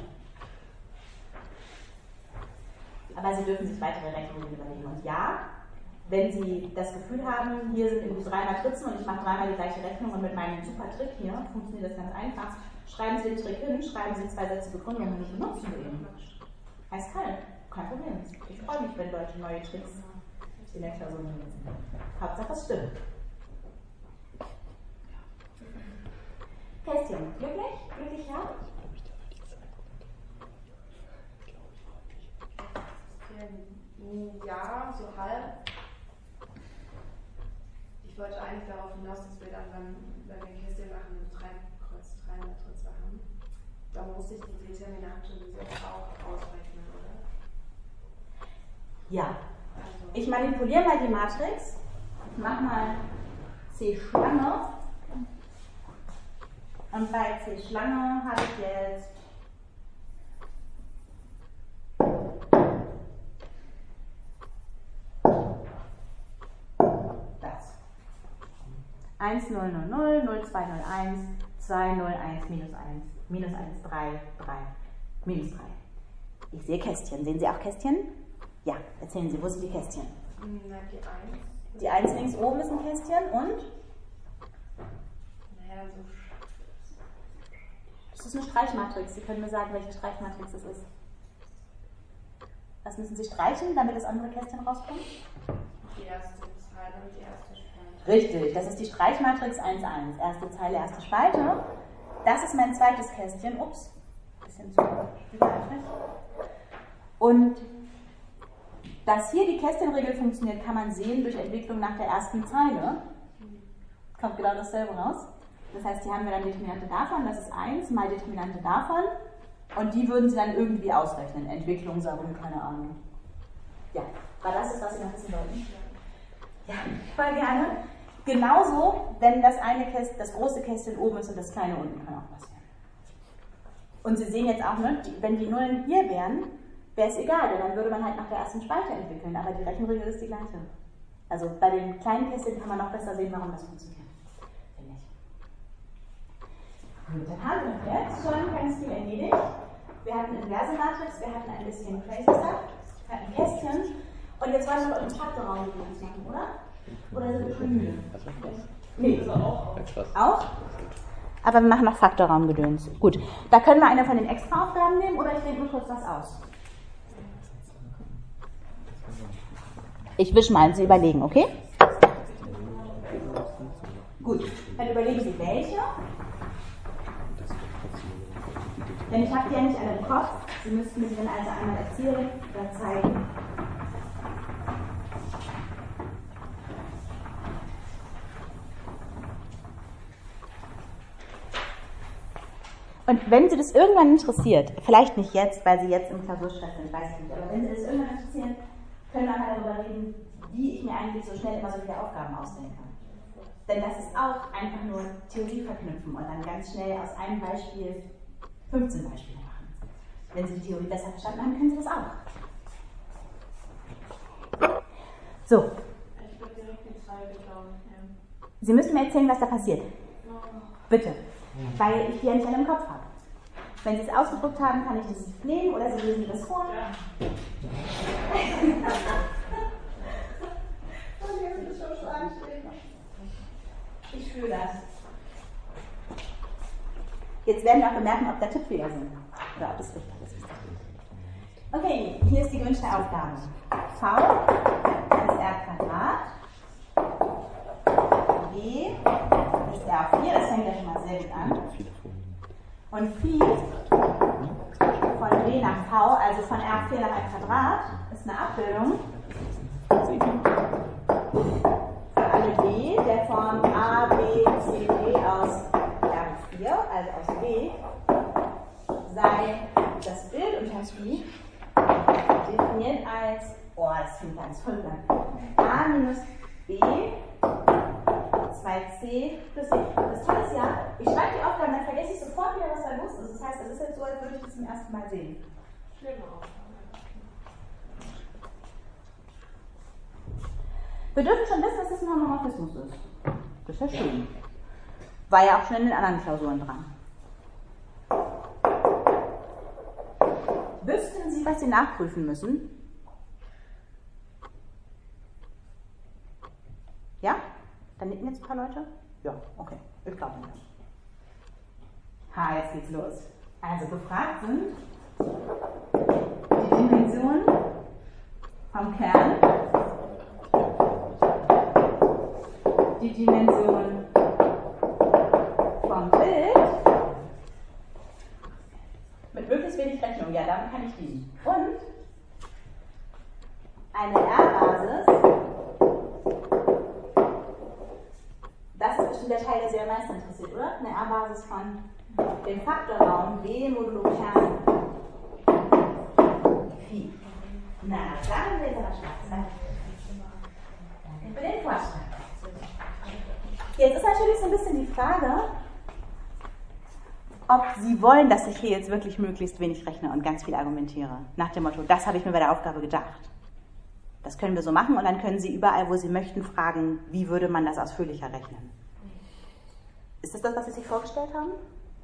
Speaker 1: Aber Sie dürfen sich weitere Rechenregeln überlegen. Und ja, wenn Sie das Gefühl haben, hier sind irgendwie 3 Matrizen und ich mache 3-mal die gleiche Rechnung und mit meinem super Trick hier funktioniert das ganz einfach, schreiben Sie den Trick hin, schreiben Sie 2 Sätze Begründung und ich benutze ihn. Eiskalt, kein Problem. Ich freue mich, wenn Leute neue Tricks in der Klausur benutzen. Hauptsache es stimmt. Kästchen, glücklich? Glücklich, ja?
Speaker 3: Ja, so halb. Ich wollte eigentlich darauf hinaus, dass wir dann, wenn wir Kästchen machen, eine 3x3-Matrize haben. Da muss ich die Determinante auch ausrechnen, oder?
Speaker 1: Ja. Ich manipuliere mal die Matrix. Ich mache mal C Schlange. Und bei C Schlange habe ich jetzt das. 1, 0, 0, 0, 0, 2, 0, 1, 2, 0, 1, minus 1, minus 1, 3, 3, minus 3. Ich sehe Kästchen. Sehen Sie auch Kästchen? Ja, erzählen Sie, wo sind die Kästchen?
Speaker 3: Na, die 1.
Speaker 1: Die 1 links oben ist ein Kästchen und?
Speaker 3: Naja, so.
Speaker 1: Das ist eine Streichmatrix. Sie können mir sagen, welche Streichmatrix es ist. Was müssen Sie streichen, damit das andere Kästchen rauskommt?
Speaker 3: Die erste Zeile und die erste Spalte.
Speaker 1: Richtig, das ist die Streichmatrix 1, 1. Erste Zeile, erste Spalte. Das ist mein zweites Kästchen. Ups, bisschen zu übereifrig. Und dass hier die Kästchenregel funktioniert, kann man sehen durch Entwicklung nach der ersten Zeile. Kommt genau dasselbe raus. Das heißt, hier haben wir dann Determinante davon, das ist 1 mal Determinante davon. Und die würden Sie dann irgendwie ausrechnen. Entwicklung, Sarum, keine Ahnung. Ja, war das es, was Sie noch wissen wollten? Ja, voll gerne. Genauso, wenn das eine Kästchen, das große Kästchen oben ist und das kleine unten, kann auch passieren. Und Sie sehen jetzt auch, ne, wenn die Nullen hier wären, wäre es egal, denn dann würde man halt nach der ersten Spalte entwickeln, aber die Rechenregel ist die gleiche. Also bei den kleinen Kästchen kann man noch besser sehen, warum das funktioniert. Finde ich. Gut, dann haben wir jetzt schon ganz viel erledigt. Wir hatten inverse Matrix, wir hatten ein bisschen Crazy Stuff, wir hatten Kästchen und jetzt wollen wir noch einen Faktorraum machen, oder? Oder sind wir schon müde? Nee, auch? Aber wir machen noch Faktorraumgedöns. Gut, da können wir eine von den Extra-Aufgaben nehmen oder ich denke nur kurz was aus. Ich wische mal, Sie überlegen, okay? Gut, dann überlegen Sie welche. Denn ich habe die ja nicht alle im Kopf. Sie müssten mir sie dann also einmal erzählen oder zeigen. Und wenn Sie das irgendwann interessiert, vielleicht nicht jetzt, weil Sie jetzt im Klausurstress sind, weiß ich nicht, aber wenn Sie das irgendwann interessieren, können wir mal darüber reden, wie ich mir eigentlich so schnell immer so viele Aufgaben ausdenken kann. Denn das ist auch einfach nur Theorie verknüpfen und dann ganz schnell aus einem Beispiel 15 Beispiele machen. Wenn Sie die Theorie besser verstanden haben, können Sie das auch. So.
Speaker 3: Ich würde direkt die Zeile klauen. Ja.
Speaker 1: Sie müssen mir erzählen, was da passiert. Bitte. weil ich hier nicht an dem Kopf habe. Wenn Sie es ausgedruckt haben, kann ich das nehmen oder Sie lesen das vor. Ich fühle das. Jetzt werden wir auch bemerken, ob da Tippfehler sind. Oder ob das richtig ist. Okay, hier ist die gewünschte Aufgabe. V ist R². W ist R4, das fängt ja schon mal sehr gut an. Und Phi von W nach V, also von R4 nach R², ist eine Abbildung für alle W der Form A, B, C, D aus R4, also aus W, sei das Bild unter Phi definiert als, das klingt ganz voll A minus B 2c plus c. Das Tolle ist ja, ich schreibe die Aufgaben, dann vergesse ich sofort wieder, was da los ist. Das heißt, das ist jetzt so, als würde ich das zum ersten Mal sehen.
Speaker 3: Schlimme Aufgabe.
Speaker 1: Wir dürfen schon wissen, dass das ein Homomorphismus ist. Das ist ja schön. War ja auch schon in den anderen Klausuren dran. Wüssten Sie, was Sie nachprüfen müssen? Ja? Dann nicken jetzt ein paar Leute? Ja, okay. Ich glaube nicht. Jetzt geht's los. Also gefragt sind die Dimension vom Kern, die Dimension vom Bild, mit möglichst wenig Rechnung, ja, damit kann ich dienen. Und eine R-Basis, das ist bestimmt der Teil, der Sie am meisten interessiert, oder? Eine R-Basis von dem Faktorraum W modulo Kern Phi. Na, dann sehen wir das schwarz. Danke für den Vorschlag. Jetzt ist natürlich so ein bisschen die Frage, ob Sie wollen, dass ich hier jetzt wirklich möglichst wenig rechne und ganz viel argumentiere. Nach dem Motto, das habe ich mir bei der Aufgabe gedacht. Das können wir so machen und dann können Sie überall, wo Sie möchten, fragen, wie würde man das ausführlicher rechnen. Ist das das, was Sie sich vorgestellt haben?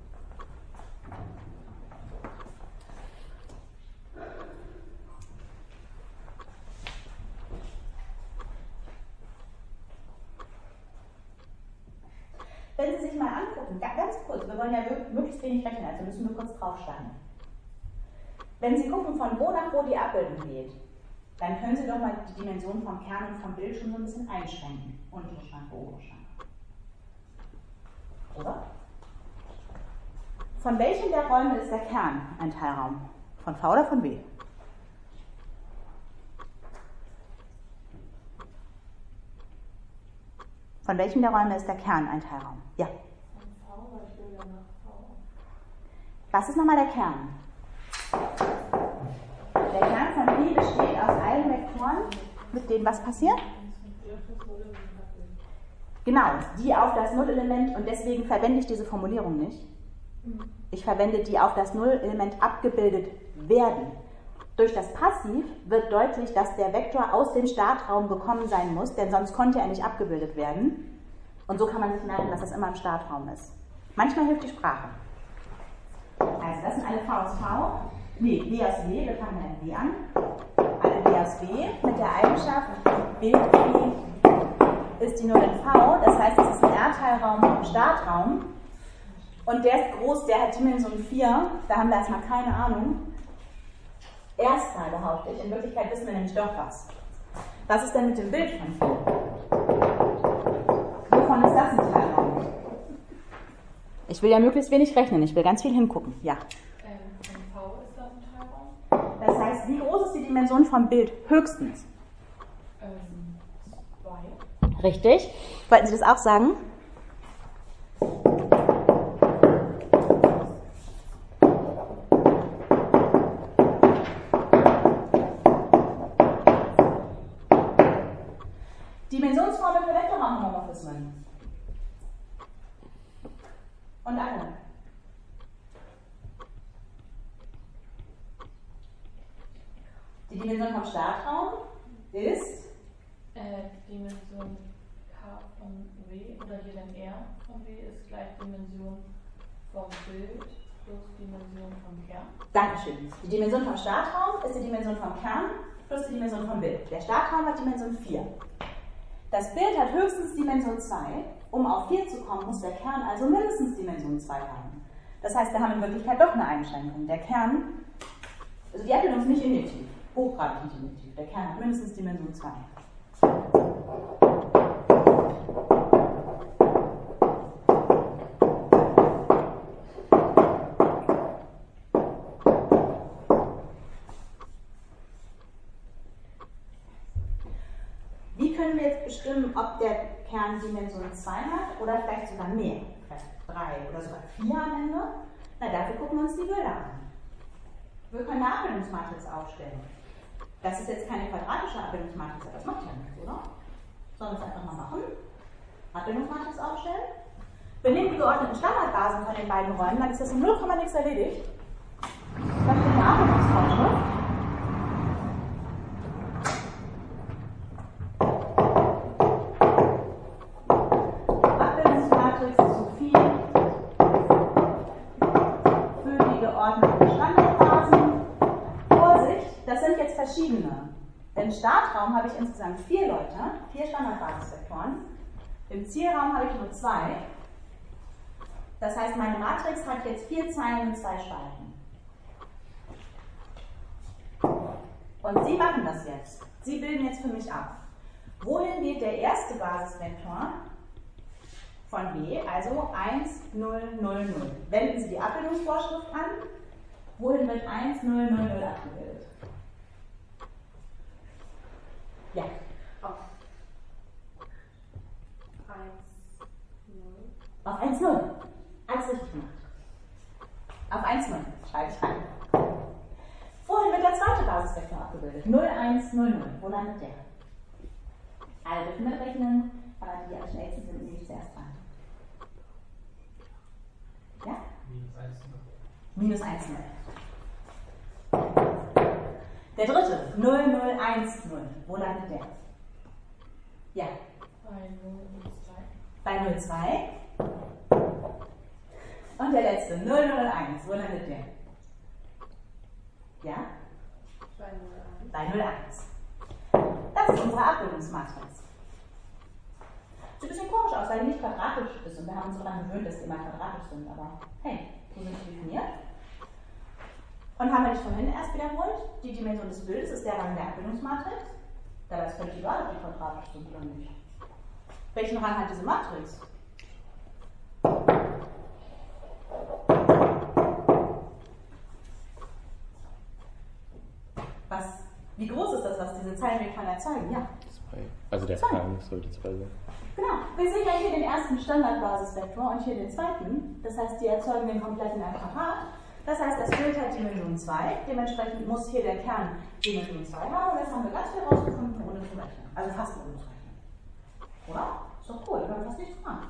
Speaker 1: Wenn Sie sich mal angucken, ganz kurz, wir wollen ja möglichst wenig rechnen, also müssen wir kurz draufschlagen. Wenn Sie gucken, von wo nach wo die Abbildung geht, dann können Sie doch mal die Dimension vom Kern und vom Bild schon so ein bisschen einschränken. Untere Schranke, obere Schranke. Oder? Von welchem der Räume ist der Kern ein Teilraum? Von V oder von W? Von welchem der Räume ist der Kern ein Teilraum? Ja.
Speaker 3: Von V, weil ich will ja nach V.
Speaker 1: Was ist nochmal der Kern? Der Kern von Phi besteht aus allen Vektoren, mit denen was passiert? Genau, die auf das Nullelement, und deswegen verwende ich diese Formulierung nicht. Ich verwende die auf das Nullelement abgebildet werden. Durch das Passiv wird deutlich, dass der Vektor aus dem Startraum gekommen sein muss, denn sonst konnte er nicht abgebildet werden. Und so kann man sich merken, dass das immer im Startraum ist. Manchmal hilft die Sprache. Also das sind alle V aus V. Nee, W aus W, wir fangen mit W an. Alle W aus W mit der Eigenschaft, Bild ist die Null in V, das heißt, es ist ein R-Teilraum im Startraum. Und der ist groß, der hat Dimension 4, da haben wir erstmal keine Ahnung. Erstmal behaupte ich, in Wirklichkeit wissen wir nämlich doch was. Was ist denn mit dem Bild von V? Wovon ist das ein Teilraum? Ich will ja möglichst wenig rechnen, ich will ganz viel hingucken. Ja.
Speaker 3: Von V ist das ein Teilraum?
Speaker 1: Das heißt, wie groß ist die Dimension vom Bild? Höchstens.
Speaker 3: 2.
Speaker 1: Richtig. Wollten Sie das auch sagen? Dimensionsformel für Vektorraumhomomorphismen. Und alle. Die Dimension vom Startraum ist?
Speaker 3: Die Dimension K von W, oder hier dann R von W, ist gleich Dimension vom Bild plus Dimension vom Kern.
Speaker 1: Dankeschön. Die Dimension vom Startraum ist die Dimension vom Kern plus die Dimension vom Bild. Der Startraum hat Dimension 4. Das Bild hat höchstens Dimension 2. Um auf 4 zu kommen, muss der Kern also mindestens Dimension 2 haben. Das heißt, wir haben in Wirklichkeit doch eine Einschränkung. Der Kern, also die Abbildung ist nicht injektiv, hochgradig nicht injektiv. Der Kern hat mindestens Dimension 2. Wie können wir jetzt bestimmen, ob der Kern Dimension 2 hat oder vielleicht sogar mehr? Vielleicht 3 oder sogar 4 am Ende? Na, dafür gucken wir uns die Bilder an. Wir können eine Abbildungsmatrix aufstellen. Das ist jetzt keine quadratische Abbildungsmatrix, das macht ja nichts, oder? Sollen wir es einfach mal machen? Abbildungsmatrix aufstellen. Wir nehmen die geordneten Standardbasen von den beiden Räumen, dann ist das in 0, nichts erledigt. Dann steht eine Abbildungsvorschrift. Abbildungsmatrix zu viel für die geordneten Standardbasen. Vorsicht, das sind jetzt verschiedene. Im Startraum habe ich insgesamt 4 Leute, 4 Standardbasisvektoren. Im Zielraum habe ich nur 2. Das heißt, meine Matrix hat jetzt 4 Zeilen und 2 Spalten. Und Sie machen das jetzt. Sie bilden jetzt für mich ab. Wohin geht der erste Basisvektor von B, also 1, 0, 0, 0? Wenden Sie die Abbildungsvorschrift an. Wohin wird 1, 0, 0, 0 abgebildet? Ja.
Speaker 3: Auf 1, 0.
Speaker 1: Auf 1, 0. Alles richtig gemacht. Auf 1, 0. Schreibe ich rein. Wohin wird der zweite Basisvektor abgebildet? 0, 1, 0, 0. Wo landet der? Alle dürfen mitrechnen, aber die am schnellsten sind nämlich zuerst dran. Ja? Minus 1, 0. Der dritte, 0, 0, 1, 0. Wo landet der? Ja.
Speaker 3: Bei 0 und 2.
Speaker 1: Bei 0, 2. Und der letzte, 0, 0, 1. Wo landet der? Ja?
Speaker 3: Bei 0, 1.
Speaker 1: Bei 0, 1. Das ist unsere Abbildungsmatrix. Sieht ein bisschen komisch aus, weil die nicht quadratisch ist. Und wir haben uns so daran gewöhnt, dass die immer quadratisch sind. Aber hey, so sind sie definiert. Und haben wir nicht vorhin erst wiederholt, die Dimension des Bildes ist der Rang der Abbildungsmatrix. Dabei ist völlig egal, ob die quadratisch sind oder nicht. Welchen Rang hat diese Matrix? Wie groß ist das, was diese Zeilenvektoren erzeugen? Ja.
Speaker 2: 2. Also der Rang sollte 2 sein.
Speaker 1: Genau. Wir sehen ja hier den ersten Standardbasisvektor und hier den zweiten. Das heißt, die erzeugen den kompletten Quadrat. Das heißt, das Bild hat Dimension 2. Dementsprechend muss hier der Kern Dimension 2 haben. Und das haben wir ganz viel rausgefunden, ohne zu rechnen. Also fast ohne zu rechnen. Oder? Ist doch cool. Wir können fast nichts fragen.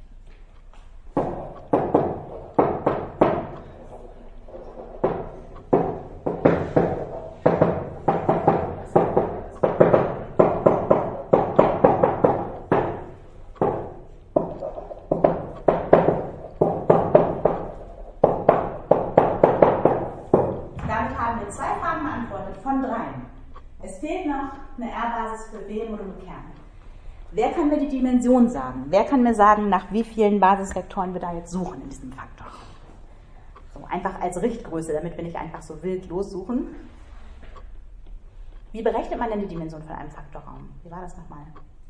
Speaker 1: Es fehlt noch eine R-Basis für B modulo Kern. Wer kann mir die Dimension sagen? Wer kann mir sagen, nach wie vielen Basisvektoren wir da jetzt suchen in diesem Faktor? So, einfach als Richtgröße, damit wir nicht einfach so wild lossuchen. Wie berechnet man denn die Dimension von einem Faktorraum? Wie war das nochmal?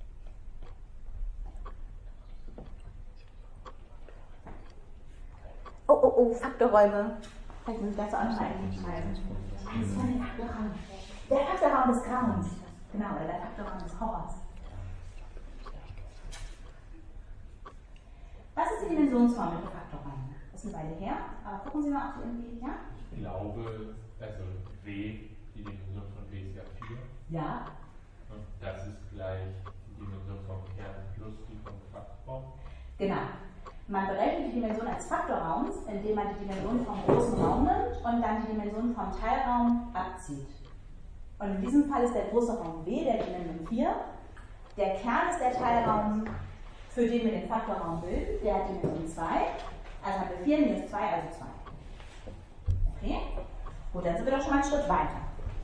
Speaker 1: Oh, Faktorräume. Vielleicht muss ich das auch noch einschreiben. Das war der Faktorraum. Der Faktorraum des Grauens. Genau, oder der Faktorraum des Horrors. Was ist die Dimensionsformel für Faktorräume? Das ist eine Weile her, aber gucken Sie mal, ob Sie irgendwie, ja?
Speaker 4: Ich glaube, also W, die Dimension von W ist ja 4.
Speaker 1: Ja.
Speaker 4: Und das ist gleich die Dimension vom Kern plus die vom Faktorraum.
Speaker 1: Genau. Man berechnet die Dimension eines Faktorraums, indem man die Dimension vom großen Raum nimmt und dann die Dimension vom Teilraum abzieht. Und in diesem Fall ist der große Raum W der Dimension 4. Der Kern ist der Teilraum, für den wir den Faktorraum bilden, der hat Dimension 2. Also haben wir 4 minus 2, also 2. Okay? Gut, dann sind wir doch schon mal einen Schritt weiter.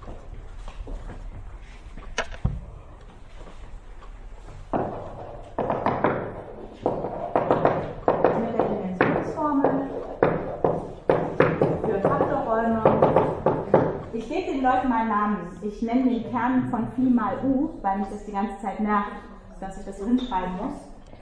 Speaker 1: Mit der Dimensionsformel für Faktorräume. Ich gebe den Leuten mal Namen. Ich nenne den Kern von Phi mal U, weil mich das die ganze Zeit nervt, dass ich das so hinschreiben muss.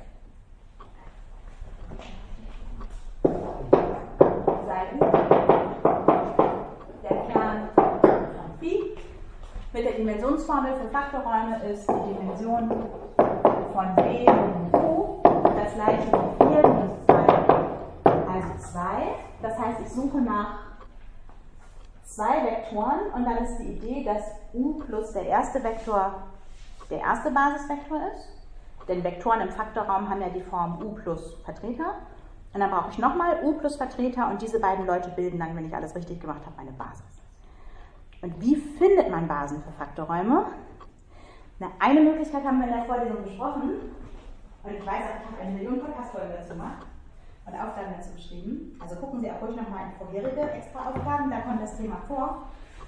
Speaker 1: Mit der Dimensionsformel für Faktorräume ist die Dimension von B minus U das gleiche wie 4 minus 2, also 2. Das heißt, ich suche nach 2 Vektoren und dann ist die Idee, dass U plus der erste Vektor der erste Basisvektor ist. Denn Vektoren im Faktorraum haben ja die Form U plus Vertreter. Und dann brauche ich nochmal U plus Vertreter und diese beiden Leute bilden dann, wenn ich alles richtig gemacht habe, eine Basis. Und wie findet man Basen für Faktorräume? Na, eine Möglichkeit haben wir in der Vorlesung besprochen. Und ich weiß auch, ich habe 1 Million Podcast-Folgen dazu gemacht und Aufgaben dazu geschrieben. Also gucken Sie auch ruhig nochmal in vorherige Extra-Aufgaben, da kommt das Thema vor.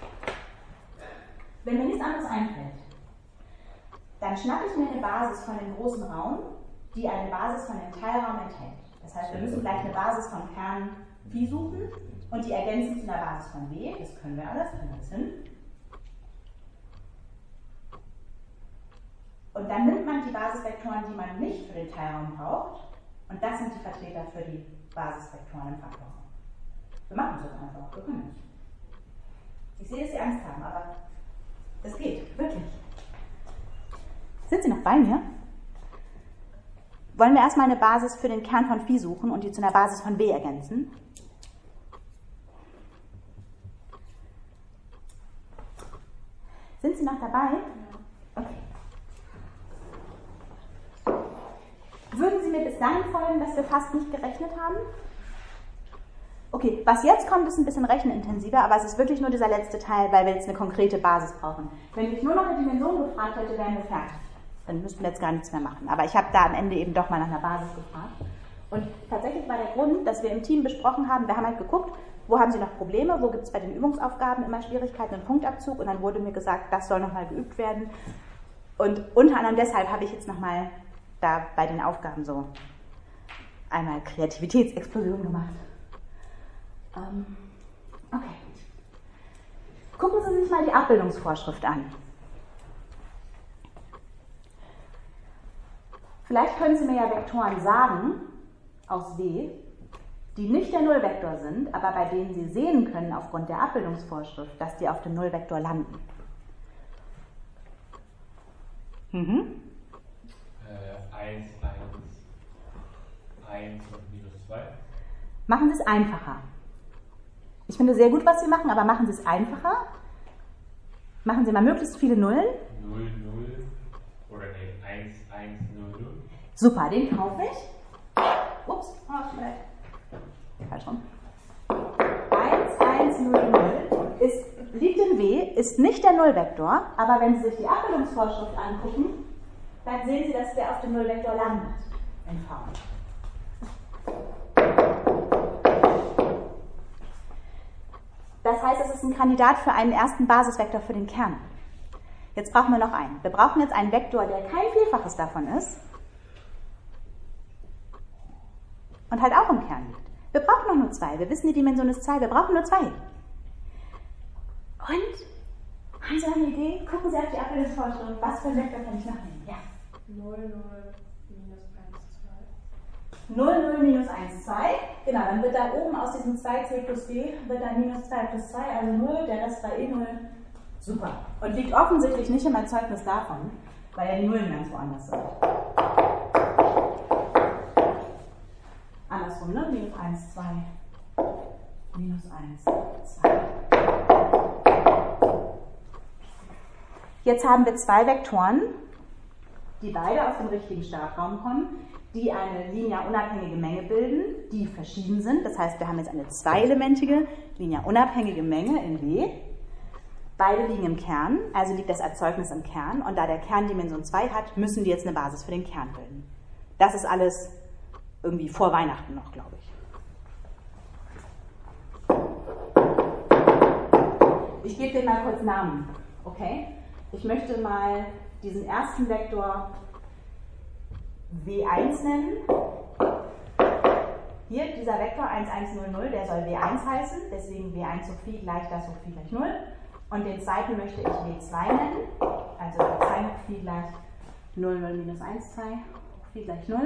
Speaker 1: Wenn mir nichts anderes einfällt, dann schnappe ich mir eine Basis von dem großen Raum, die eine Basis von dem Teilraum enthält. Das heißt, wir müssen gleich eine Basis von Kern Phi suchen. Und die ergänzen zu einer Basis von B, das können wir alles, können wir das hin. Und dann nimmt man die Basisvektoren, die man nicht für den Teilraum braucht, und das sind die Vertreter für die Basisvektoren im Faktorraum. Wir machen es jetzt einfach, wir können es. Ich sehe, dass Sie Angst haben, aber das geht, wirklich. Sind Sie noch bei mir? Wollen wir erstmal eine Basis für den Kern von Phi suchen und die zu einer Basis von B ergänzen? Sind Sie noch dabei? Okay. Würden Sie mir bis dahin folgen, dass wir fast nicht gerechnet haben? Okay, was jetzt kommt, ist ein bisschen rechenintensiver, aber es ist wirklich nur dieser letzte Teil, weil wir jetzt eine konkrete Basis brauchen. Wenn ich nur noch eine Dimension gefragt hätte, wären wir fertig. Dann müssten wir jetzt gar nichts mehr machen. Aber ich habe da am Ende eben doch mal nach einer Basis gefragt. Und tatsächlich war der Grund, dass wir im Team besprochen haben, wir haben halt geguckt, wo haben Sie noch Probleme, wo gibt es bei den Übungsaufgaben immer Schwierigkeiten und Punktabzug und dann wurde mir gesagt, das soll nochmal geübt werden. Und unter anderem deshalb habe ich jetzt nochmal da bei den Aufgaben so einmal Kreativitätsexplosion gemacht. Okay. Gucken Sie sich mal die Abbildungsvorschrift an. Vielleicht können Sie mir ja Vektoren sagen, aus W, die nicht der Nullvektor sind, aber bei denen Sie sehen können aufgrund der Abbildungsvorschrift, dass die auf dem Nullvektor landen.
Speaker 4: 1, 1, 1 und minus 2.
Speaker 1: Machen Sie es einfacher. Ich finde sehr gut, was Sie machen, aber machen Sie es einfacher. Machen Sie mal möglichst viele Nullen.
Speaker 4: 0, 0 oder nee, 1, 1, 0, 0.
Speaker 1: Super, den kaufe ich. Ups, vielleicht. Falsch rum. 1, 1, 0, 0 liegt in W, ist nicht der Nullvektor, aber wenn Sie sich die Abbildungsvorschrift angucken, dann sehen Sie, dass der auf dem Nullvektor landet in V. Das heißt, es ist ein Kandidat für einen ersten Basisvektor für den Kern. Jetzt brauchen wir noch einen. Wir brauchen jetzt einen Vektor, der kein Vielfaches davon ist und halt auch im Kern liegt. Wir brauchen noch nur 2. Wir wissen, die Dimension ist 2. Wir brauchen nur 2. Und? Haben Sie noch eine Idee? Gucken Sie auf die Abbildungsvorschrift. Was für ein Vektor kann ich noch nehmen? Ja.
Speaker 3: 0, 0, minus 1, 2.
Speaker 1: 0, 0, minus 1, 2. Genau, dann wird da oben aus diesem 2c plus b, wird dann minus 2 plus 2, also 0. Der Rest war eh 0. Super. Und liegt offensichtlich nicht im Erzeugnis davon, weil ja die Nullen ganz woanders sind. Andersrum, ne? Minus 1, 2. Minus 1, 2. Jetzt haben wir 2 Vektoren, die beide aus dem richtigen Startraum kommen, die eine linear unabhängige Menge bilden, die verschieden sind. Das heißt, wir haben jetzt eine zweielementige, linear unabhängige Menge in W. Beide liegen im Kern, also liegt das Erzeugnis im Kern. Und da der Kern Dimension 2 hat, müssen die jetzt eine Basis für den Kern bilden. Das ist alles irgendwie vor Weihnachten noch, glaube ich. Ich gebe dem mal kurz Namen, okay? Ich möchte mal diesen ersten Vektor W1 nennen. Hier, dieser Vektor 1, 1, 0, 0, der soll W1 heißen, deswegen W1 hoch Phi gleich das hoch Phi gleich 0. Und den zweiten möchte ich W2 nennen, also W2 hoch Phi gleich 0, 0 minus 1, 2 hoch Phi gleich 0.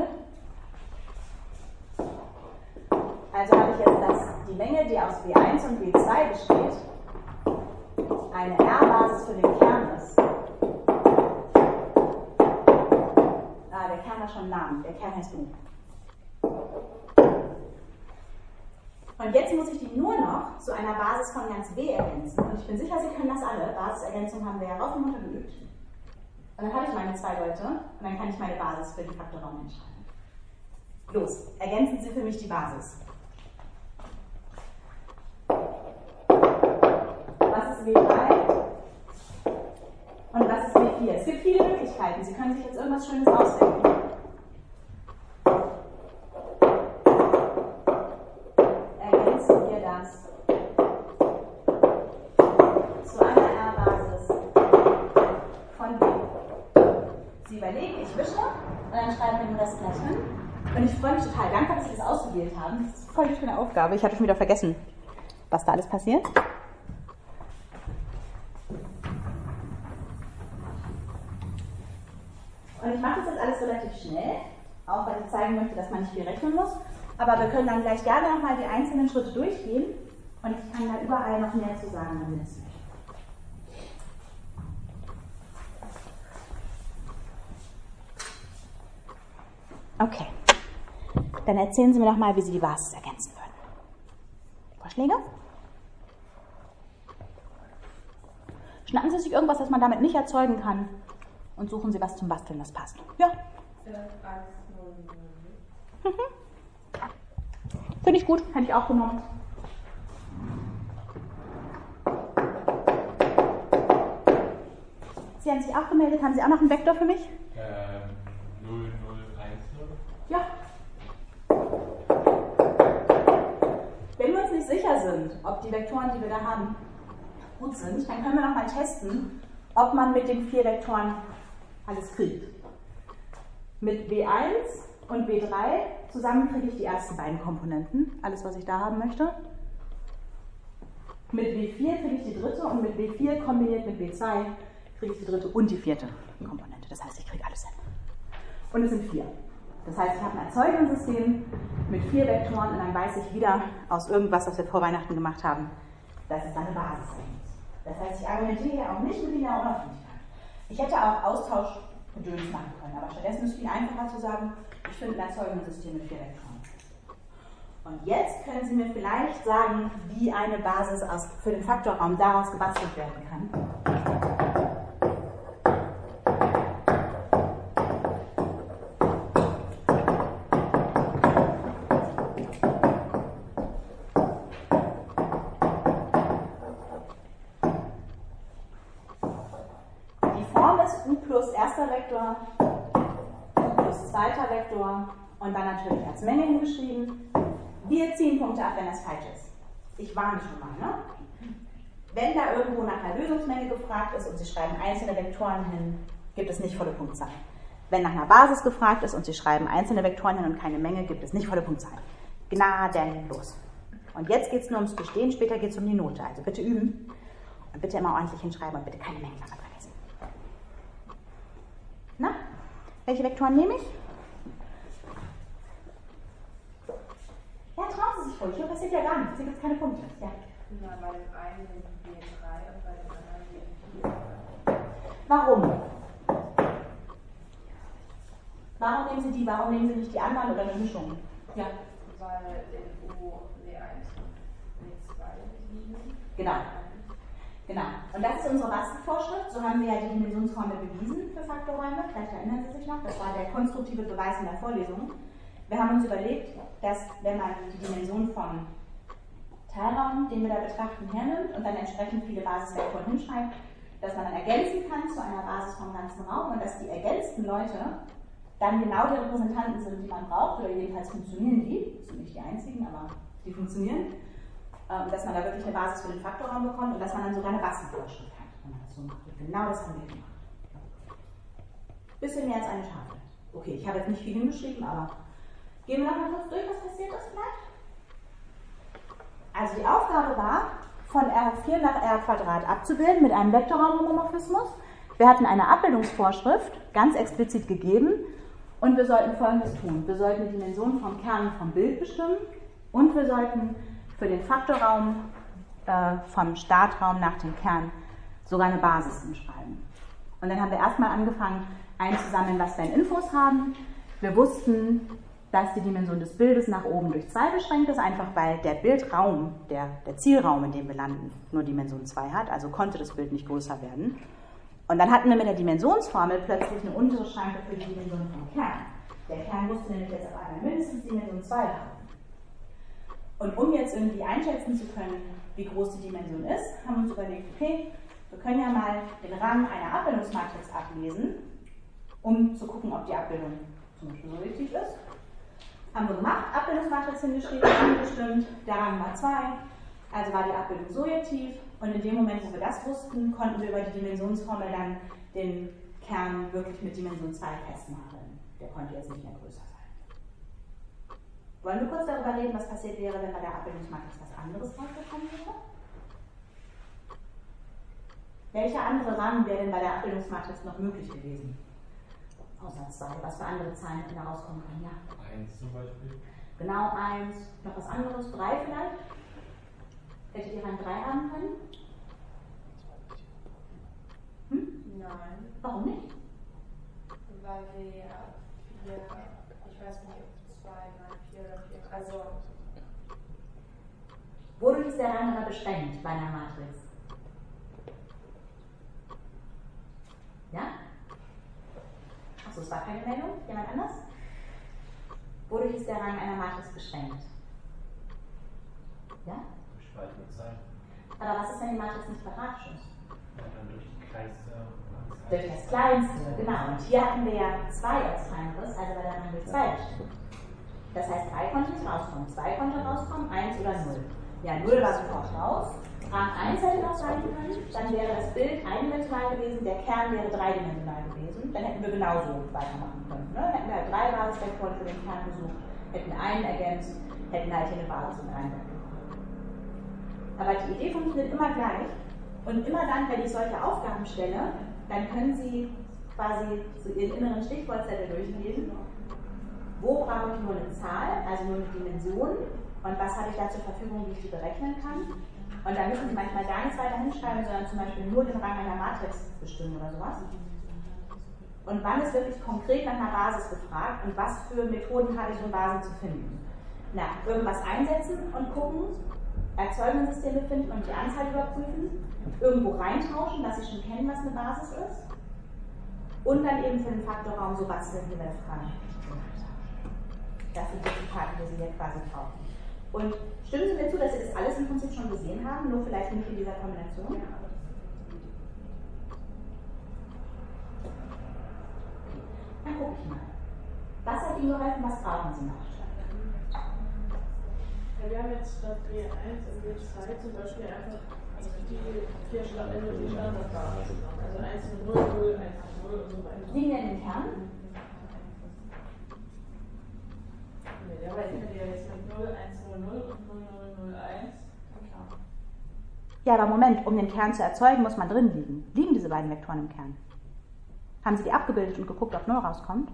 Speaker 1: Also habe ich jetzt die Menge, die aus W1 und W2 besteht, eine R-Basis für den Kern ist. Der Kern hat schon einen Namen, der Kern heißt U. Und jetzt muss ich die nur noch zu einer Basis von ganz W ergänzen. Und ich bin sicher, Sie können das alle. Basisergänzung haben wir ja rauf und runter geübt. Und dann habe ich meine zwei Leute und dann kann ich meine Basis für die Faktorraum entscheiden. Los, ergänzen Sie für mich die Basis. Was ist W3? Und was ist W4? Es gibt viele Möglichkeiten. Sie können sich jetzt irgendwas Schönes ausdenken. Ergänzen wir das zu einer R-Basis von W. Sie überlegen, ich wische und dann schreiben wir nur das gleich hin. Und ich freue mich total. Danke, dass Sie das ausgewählt haben. Das ist voll die schöne Aufgabe. Ich hatte schon wieder vergessen, was da alles passiert. Und ich mache das jetzt alles relativ schnell, auch weil ich zeigen möchte, dass man nicht viel rechnen muss. Aber wir können dann gleich gerne nochmal die einzelnen Schritte durchgehen und ich kann da überall noch mehr zu sagen, wenn wir das möchten. Okay, dann erzählen Sie mir doch mal, wie Sie die Basis ergänzen würden. Vorschläge? Schnappen Sie sich irgendwas, das man damit nicht erzeugen kann und suchen Sie was zum Basteln, das passt. Ja?
Speaker 3: 1, 0, 0.
Speaker 1: Finde ich gut, hätte ich auch genommen. Sie haben sich auch gemeldet, haben Sie auch noch einen Vektor für mich?
Speaker 4: 0, 0, 1, 0.
Speaker 1: Ja. Wenn wir uns nicht sicher sind, ob die Vektoren, die wir da haben, gut sind, dann können wir noch mal testen, ob man mit den 4 Vektoren alles kriegt. Mit W1 und W3 zusammen kriege ich die ersten beiden Komponenten, alles was ich da haben möchte. Mit W4 kriege ich die dritte und mit W4 kombiniert mit W2 kriege ich die dritte und die vierte Komponente. Das heißt, ich kriege alles hin. Und es sind 4. Das heißt, ich habe ein Erzeugungssystem mit 4 Vektoren und dann weiß ich wieder aus irgendwas, was wir vor Weihnachten gemacht haben, dass es da eine Basis gibt. Das heißt, ich argumentiere hier auch nicht mit linearer Unabhängigkeit. Ich hätte auch Austauschgedöns machen können, aber stattdessen ist es viel einfacher zu sagen, ich finde ein Erzeugungssystem mit 4 Vektoren. Und jetzt können Sie mir vielleicht sagen, wie eine Basis für den Faktorraum daraus gebastelt werden kann. Erster Vektor, plus zweiter Vektor und dann natürlich als Menge hingeschrieben. Wir ziehen Punkte ab, wenn das falsch ist. Ich warne schon mal, ne? Wenn da irgendwo nach einer Lösungsmenge gefragt ist und Sie schreiben einzelne Vektoren hin, gibt es nicht volle Punktzahl. Wenn nach einer Basis gefragt ist und Sie schreiben einzelne Vektoren hin und keine Menge, gibt es nicht volle Punktzahl. Gnadenlos. Und jetzt geht es nur ums Bestehen, später geht es um die Note. Also bitte üben und bitte immer ordentlich hinschreiben und bitte keine Mengenklammern vergessen. Na, welche Vektoren nehme ich? Ja, trauen Sie sich ruhig, hier passiert ja gar nichts, hier gibt es keine Punkte. Ja.
Speaker 3: Na, bei dem einen sind W3 und bei dem anderen W4.
Speaker 1: Warum? Warum nehmen Sie die, warum nehmen Sie nicht die anderen oder eine Mischung? Ja.
Speaker 3: Weil in U W1 und W2 liegen.
Speaker 1: Genau. Genau. Und das ist unsere Bastelvorschrift. So haben wir ja die Dimensionsformel bewiesen für Faktorräume. Vielleicht erinnern Sie sich noch. Das war der konstruktive Beweis in der Vorlesung. Wir haben uns überlegt, dass wenn man die Dimension vom Teilraum, den wir da betrachten, hernimmt und dann entsprechend viele Basisvektoren hinschreibt, dass man dann ergänzen kann zu einer Basis vom ganzen Raum und dass die ergänzten Leute dann genau die Repräsentanten sind, die man braucht, oder jedenfalls funktionieren die. Das sind nicht die einzigen, aber die funktionieren. dass man da wirklich eine Basis für den Faktorraum bekommt und dass man dann sogar eine Bastenvorschrift hat, wenn man das so macht. Genau das haben wir gemacht. Bisschen mehr als eine Tafel. Okay, ich habe jetzt nicht viel hingeschrieben, aber gehen wir noch mal kurz durch, was passiert ist vielleicht. Also die Aufgabe war, von R4 nach R² abzubilden mit einem Vektorraumhomomorphismus. Wir hatten eine Abbildungsvorschrift, ganz explizit gegeben, und wir sollten Folgendes tun. Wir sollten die Dimensionen vom Kern und vom Bild bestimmen und wir sollten für den Faktorraum vom Startraum nach dem Kern sogar eine Basis hinschreiben. Und dann haben wir erstmal angefangen einzusammeln, was wir an Infos haben. Wir wussten, dass die Dimension des Bildes nach oben durch 2 beschränkt ist, einfach weil der Bildraum, der Zielraum, in dem wir landen, nur Dimension 2 hat, also konnte das Bild nicht größer werden. Und dann hatten wir mit der Dimensionsformel plötzlich eine untere Schranke für die Dimension vom Kern. Der Kern musste nämlich jetzt auf einmal mindestens Dimension 2 haben. Und um jetzt irgendwie einschätzen zu können, wie groß die Dimension ist, haben wir uns überlegt, okay, wir können ja mal den Rang einer Abbildungsmatrix ablesen, um zu gucken, ob die Abbildung zum Beispiel so richtig ist. Haben wir gemacht, Abbildungsmatrix hingeschrieben, angestimmt, der Rang war 2, also war die Abbildung surjektiv und in dem Moment, wo wir das wussten, konnten wir über die Dimensionsformel dann den Kern wirklich mit Dimension 2 festmachen. Der konnte jetzt nicht mehr größer sein. Wollen wir kurz darüber reden, was passiert wäre, wenn bei der Abbildungsmatrix was anderes rausgekommen wäre? Welcher andere Rang wäre denn bei der Abbildungsmatrix noch möglich gewesen? Außer 2, was für andere Zahlen hätten da rauskommen können? Ja.
Speaker 4: 1 zum Beispiel.
Speaker 1: Genau, 1. Noch was anderes? 3 vielleicht? Hättet ihr Rang 3 haben können?
Speaker 3: Nein.
Speaker 1: Warum nicht?
Speaker 3: Weil wir 4, ich weiß nicht, ob 2, 3, 4 oder 4, also.
Speaker 1: Wodurch ist der Rang aber beschränkt bei einer Matrix? Ja? Achso, es war keine Meldung? Jemand anders? Wodurch ist der Rang einer Matrix beschränkt? Ja?
Speaker 5: Durch Spaltung Zeit.
Speaker 1: Aber was ist, wenn die Matrix nicht quadratisch ist?
Speaker 5: Ja, dann durch die kleinste Anzahl.
Speaker 1: Durch das kleinste, genau. Und hier hatten wir ja 2 als kleineres, also war der Rang durch 2 bestimmt. Das heißt, 3 konnte nicht rauskommen, 2 konnte rauskommen, 1 oder 0. Ja, 0 war sofort raus. Rang 1 hätte noch sein können, dann wäre das Bild eindimensional gewesen, der Kern wäre dreidimensional gewesen. Dann hätten wir genauso weitermachen können. Ne? Hätten wir halt 3 Basisvektoren für den Kern gesucht, hätten einen ergänzt, hätten halt hier eine Basis mit eingebaut. Aber die Idee funktioniert immer gleich. Und immer dann, wenn ich solche Aufgaben stelle, dann können Sie quasi so Ihren inneren Stichwortzettel durchlesen. Wo brauche ich nur eine Zahl, also nur eine Dimension, und was habe ich da zur Verfügung, wie ich die berechnen kann. Und da müssen Sie manchmal gar nichts weiter hinschreiben, sondern zum Beispiel nur den Rang einer Matrix bestimmen oder sowas. Und wann ist wirklich konkret nach einer Basis gefragt und was für Methoden habe ich, um Basen zu finden? Na, irgendwas einsetzen und gucken, Erzeugungssysteme finden und die Anzahl überprüfen, irgendwo reintauschen, dass Sie schon kennen, was eine Basis ist, und dann eben für den Faktorraum so basteln, wie wir das fragen. Das sind die Karten, die Sie hier quasi brauchen. Und stimmen Sie mir zu, dass Sie das alles im Prinzip schon gesehen haben, nur vielleicht nicht in dieser Kombination? Dann gucke ich mal. Was hat Ihnen geholfen, was brauchen Sie noch?
Speaker 3: Ja, wir haben jetzt statt G1 und G2 zum Beispiel einfach die 4 Standarddaten. Also 1 0, 0, 1 0 und so weiter.
Speaker 1: Liegen wir in den Kern?
Speaker 3: Nee, aber ich hätte ja jetzt mit 0, 1 0, 0 und 0, 0, 0, 1. Klar.
Speaker 1: Ja, aber Moment, um den Kern zu erzeugen, muss man drin liegen. Liegen diese beiden Vektoren im Kern? Haben Sie die abgebildet und geguckt, ob 0 rauskommt?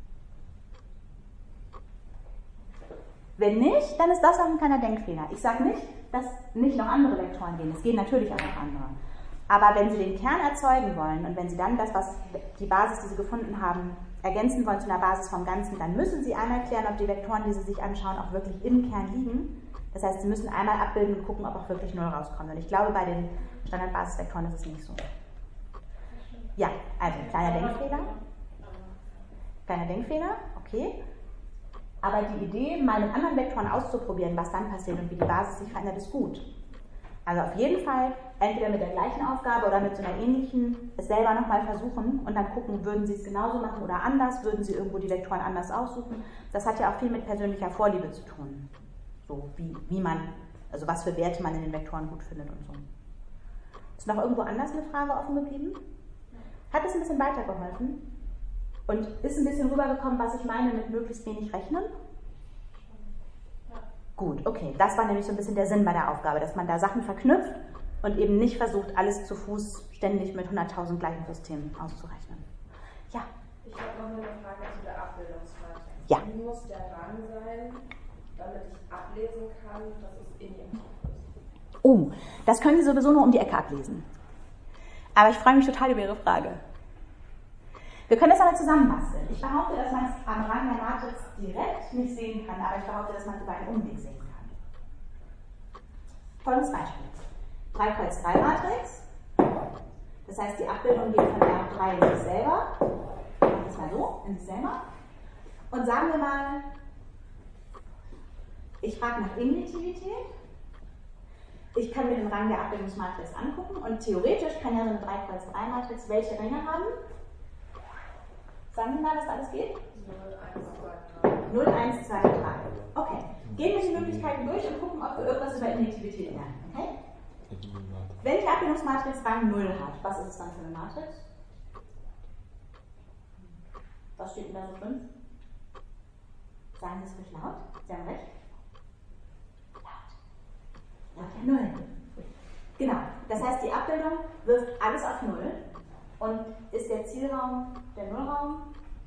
Speaker 1: Wenn nicht, dann ist das auch ein kleiner Denkfehler. Ich sage nicht, dass nicht noch andere Vektoren gehen. Es gehen natürlich auch noch andere. Aber wenn Sie den Kern erzeugen wollen und wenn Sie dann das, was die Basis, die Sie gefunden haben, ergänzen wollen zu einer Basis vom Ganzen, dann müssen Sie einmal klären, ob die Vektoren, die Sie sich anschauen, auch wirklich im Kern liegen. Das heißt, Sie müssen einmal abbilden und gucken, ob auch wirklich 0 rauskommt. Und ich glaube, bei den Standardbasisvektoren ist es nicht so. Ja, also kleiner Denkfehler. Kleiner Denkfehler, okay. Aber die Idee, mal mit anderen Vektoren auszuprobieren, was dann passiert und wie die Basis sich verändert, ist gut. Also auf jeden Fall entweder mit der gleichen Aufgabe oder mit so einer ähnlichen es selber nochmal versuchen und dann gucken, würden Sie es genauso machen oder anders, würden Sie irgendwo die Vektoren anders aussuchen. Das hat ja auch viel mit persönlicher Vorliebe zu tun. So wie man Also was für Werte man in den Vektoren gut findet und so. Ist noch irgendwo anders eine Frage offen geblieben? Hat es ein bisschen weitergeholfen? Und ist ein bisschen rübergekommen, was ich meine mit möglichst wenig Rechnen? Gut, okay. Das war nämlich so ein bisschen der Sinn bei der Aufgabe, dass man da Sachen verknüpft und eben nicht versucht, alles zu Fuß ständig mit 100.000 Gleichungssystemen auszurechnen. Ja?
Speaker 3: Ich habe noch eine Frage zu der Abbildungsmatrix.
Speaker 1: Ja.
Speaker 3: Wie muss der Rang sein, damit ich ablesen kann, dass es injektiv ist?
Speaker 1: Oh, das können Sie sowieso nur um die Ecke ablesen. Aber ich freue mich total über Ihre Frage. Wir können das aber zusammen basteln. Ich behaupte, dass man es am Rang der Matrix direkt nicht sehen kann, aber ich behaupte, dass man es über einen Umweg sehen kann. Folgendes Beispiel. 3x3-Matrix. Das heißt, die Abbildung geht von R3 in sich selber. Ich mache das mal so, in sich selber. Und sagen wir mal, ich frage nach Injektivität. Ich kann mir den Rang der Abbildungsmatrix angucken und theoretisch kann ja so eine 3x3-Matrix welche Ränge haben? Sagen Sie mal, was da alles geht? 0, 1, 2, 3. Okay. Gehen wir die Möglichkeiten durch und gucken, ob wir irgendwas über Injektivität lernen. Okay? Wenn die Abbildungsmatrix Rang 0 hat, was ist es dann für eine Matrix? Was steht denn da so drin? Sagen Sie es ruhig laut. Sie haben recht. Laut ja 0. Genau. Das heißt, die Abbildung wirft alles auf 0. Und ist der Zielraum der Nullraum?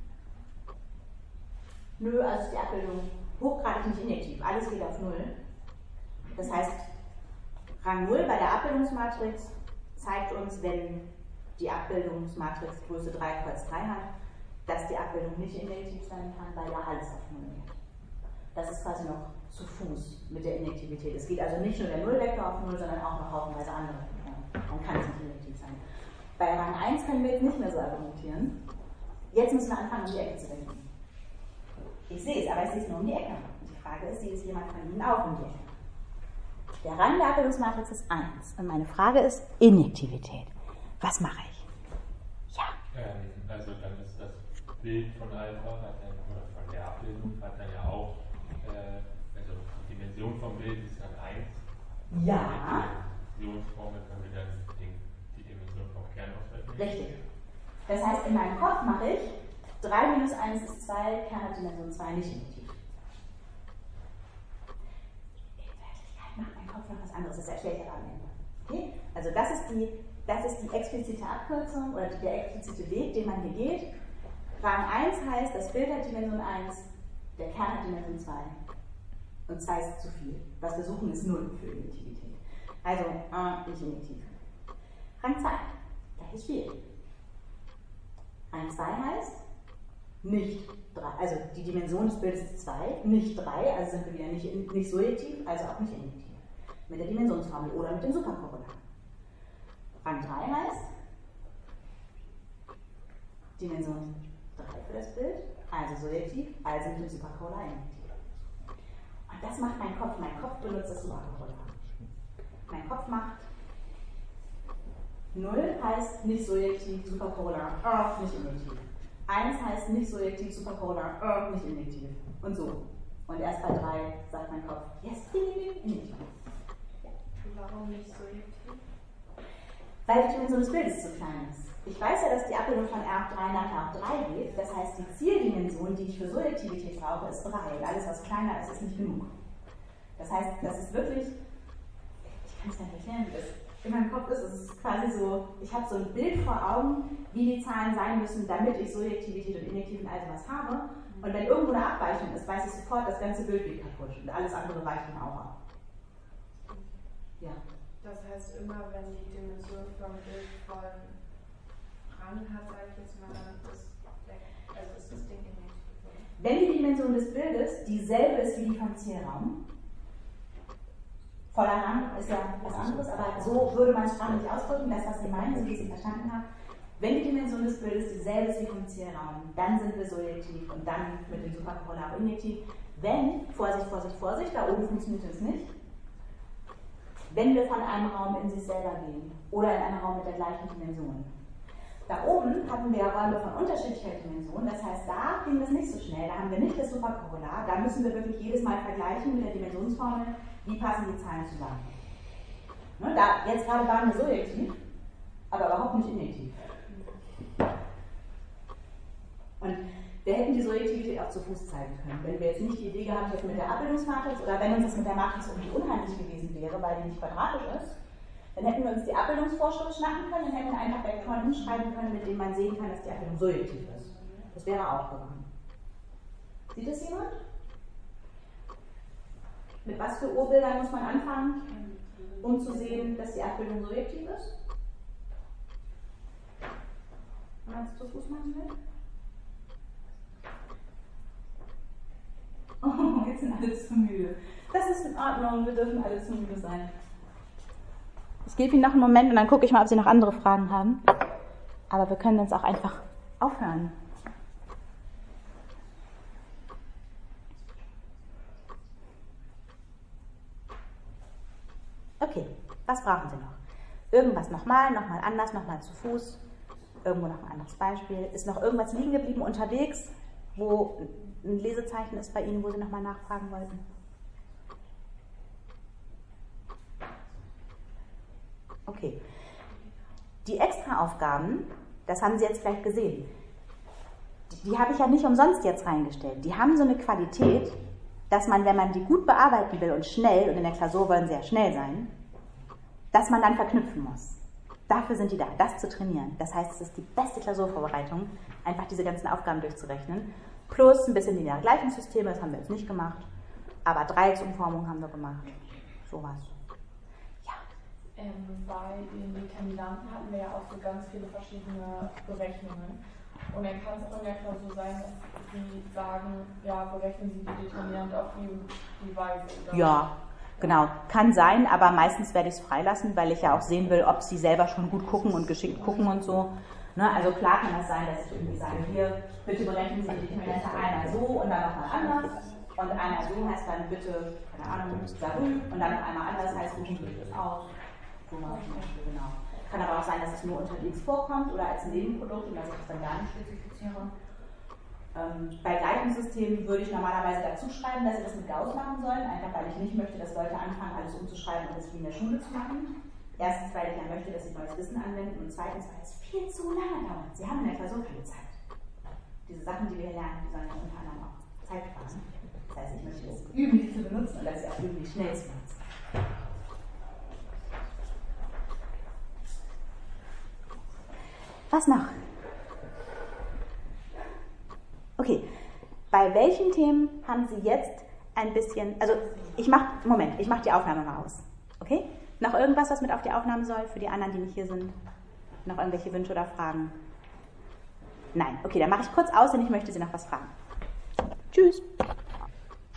Speaker 1: Nö, also ist die Abbildung hochgradig nicht injektiv. Alles geht auf 0. Das heißt, Rang 0 bei der Abbildungsmatrix zeigt uns, wenn die Abbildungsmatrix Größe 3x3 hat, dass die Abbildung nicht injektiv sein kann, weil ja alles auf 0 geht. Das ist quasi noch zu Fuß mit der Injektivität. Es geht also nicht nur der Nullvektor auf 0, sondern auch noch haufenweise andere Vektoren. Dann kann es nicht injektiv sein. Bei Rang 1 können wir jetzt nicht mehr so argumentieren. Jetzt müssen wir anfangen, um die Ecke zu denken. Ich sehe es, aber ich sehe es nur um die Ecke. Und die Frage ist, sieht es jemand von Ihnen auch um die Ecke? Der Rang der Abbildungsmatrix ist 1. Und meine Frage ist Injektivität. Was mache ich? Ja.
Speaker 4: Also dann ist das Bild von Alpha, oder von der Abbildung, hat dann ja auch, also die Dimension vom Bild ist dann 1.
Speaker 1: Ja.
Speaker 4: Mit der Dimensionsformel können wir dann die Dimension vom Kern ausrechnen.
Speaker 1: Richtig. Das heißt, in meinem Kopf mache ich 3 minus 1 ist 2, Kern hat Dimension 2, nicht injektiv. In Wirklichkeit macht mein Kopf noch was anderes, das erkläre ich aber am Ende. Okay? Also das ist die explizite Abkürzung oder der explizite Weg, den man hier geht. Rang 1 heißt, das Bild hat Dimension 1, der Kern hat Dimension 2. Und 2 ist zu viel. Was wir suchen, ist 0 für Injektivität. Also nicht injektiv. Rang 2, gleiches Spiel. Rang 2 heißt nicht 3, also die Dimension des Bildes ist 2, nicht 3, also sind wir wieder nicht surjektiv, also auch nicht injektiv. Mit der Dimensionsformel oder mit dem Superkorrelat. Rang 3 heißt Dimension 3 für das Bild, also surjektiv, also mit dem Superkorrelat injektiv. Und das macht mein Kopf. Mein Kopf benutzt das Superkorrelat. Mein Kopf macht 0 heißt nicht surjektiv, Superkorrelat, nicht injektiv. 1 heißt nicht surjektiv, Superkorrelat, nicht injektiv. Und so. Und erst bei 3 sagt mein Kopf, yes, injektiv. Ja.
Speaker 3: Warum nicht surjektiv?
Speaker 1: Weil die Dimension des Bildes zu klein ist. Ich weiß ja, dass die Abbildung von R3 nach R3 geht. Das heißt, die Zieldimension, die ich für Surjektivität brauche, ist 3. Und alles, was kleiner ist, ist nicht genug. Das heißt, das ist wirklich, ich kann es nicht erklären, wie das in meinem Kopf ist. Es ist quasi so, ich habe so ein Bild vor Augen, wie die Zahlen sein müssen, damit ich Surjektivität und Injektiv und all sowas habe. Und wenn irgendwo eine Abweichung ist, weiß ich sofort, das ganze Bild geht kaputt. Und alles andere weicht dann auch ab. Ja.
Speaker 3: Das heißt, immer wenn die Dimension vom Bild vollen Rang hat, sage ich jetzt mal, dann ist das Ding injektiv.
Speaker 1: Wenn die Dimension des Bildes dieselbe ist wie die vom Zielraum, voller Rang ist ja was anderes, aber so würde man es sprachlich ausdrücken, das, was Sie meinen, so wie ich es verstanden habe. Wenn die Dimension des Bildes dieselbe ist wie vom Zielraum, dann sind wir surjektiv und dann mit dem Superkorrelat injektiv. Wenn, Vorsicht, Vorsicht, Vorsicht, da oben funktioniert es nicht, wenn wir von einem Raum in sich selber gehen oder in einen Raum mit der gleichen Dimension. Da oben hatten wir Räume von unterschiedlicher Dimension, das heißt, da ging das nicht so schnell, da haben wir nicht das Superkorrelat, da müssen wir wirklich jedes Mal vergleichen mit der Dimensionsformel, wie passen die Zahlen zusammen. Ne, jetzt gerade waren wir surjektiv, aber überhaupt nicht injektiv. Und wir hätten die Surjektivität auch zu Fuß zeigen können, wenn wir jetzt nicht die Idee gehabt hätten mit der Abbildungsmatrix oder wenn uns das mit der Matrix irgendwie unheimlich gewesen wäre, weil die nicht quadratisch ist, dann hätten wir uns die Abbildungsvorschrift schnappen können und hätten einfach Vektoren hinschreiben können, mit denen man sehen kann, dass die Abbildung surjektiv ist. Das wäre auch gegangen. Sieht das jemand? Mit was für Urbildern muss man anfangen, um zu sehen, dass die Abbildung surjektiv ist? Wenn man es zu Fuß machen will? Oh, jetzt sind alle zu müde. Das ist in Ordnung, wir dürfen alle zu müde sein. Ich gebe Ihnen noch einen Moment und dann gucke ich mal, ob Sie noch andere Fragen haben. Aber wir können uns auch einfach aufhören. Okay, was brauchen Sie noch? Irgendwas nochmal anders, nochmal zu Fuß. Irgendwo noch ein anderes Beispiel. Ist noch irgendwas liegen geblieben unterwegs, wo ein Lesezeichen ist bei Ihnen, wo Sie nochmal nachfragen wollten? Okay. Die Extraaufgaben, das haben Sie jetzt vielleicht gesehen, die habe ich ja nicht umsonst jetzt reingestellt. Die haben so eine Qualität, dass man, wenn man die gut bearbeiten will und schnell, und in der Klausur wollen sie ja schnell sein, dass man dann verknüpfen muss. Dafür sind die da, das zu trainieren. Das heißt, es ist die beste Klausurvorbereitung, einfach diese ganzen Aufgaben durchzurechnen. Plus ein bisschen lineare Gleichungssysteme, das haben wir jetzt nicht gemacht. Aber Dreiecksumformung haben wir gemacht. Sowas. Ja.
Speaker 3: Bei den Determinanten hatten wir ja auch so ganz viele verschiedene Berechnungen. Und dann kann es auch in der Klausur sein, dass Sie sagen, ja, berechnen Sie die Determinante auf die Weise. Oder?
Speaker 1: Ja, genau. Kann sein, aber meistens werde ich es freilassen, weil ich ja auch sehen will, ob Sie selber schon gut gucken und geschickt gucken und so. Ne, also klar kann das sein, dass ich irgendwie sage, hier, bitte berechnen Sie die Determinante einmal so und dann nochmal anders. Und einmal so heißt dann bitte, keine Ahnung, Sarü, und dann noch einmal anders heißt, rufen Sie das aus. So mal zum Beispiel, genau. Kann aber auch sein, dass es nur unterwegs vorkommt oder als Nebenprodukt und dass ich das dann gar nicht spezifiziere. Bei Gleichungssystemen würde ich normalerweise dazu schreiben, dass Sie das mit Gauss machen sollen, einfach weil ich nicht möchte, dass Leute anfangen, alles umzuschreiben und das wie in der Schule zu machen. Erstens, weil ich ja möchte, dass Sie neues Wissen anwenden und zweitens, weil es viel zu lange dauert. Sie haben in der Klausur keine Zeit. Diese Sachen, die wir hier lernen, die sollen ja unter anderem auch Zeit sparen. Das heißt, ich möchte das üben, die zu benutzen und dass Sie auch üben, die schnell zu benutzen. Was noch? Okay, bei welchen Themen haben Sie jetzt ein bisschen, also ich mache die Aufnahme mal aus. Okay? Noch irgendwas, was mit auf die Aufnahme soll, für die anderen, die nicht hier sind? Noch irgendwelche Wünsche oder Fragen? Nein. Okay, dann mache ich kurz aus, denn ich möchte Sie noch was fragen. Tschüss.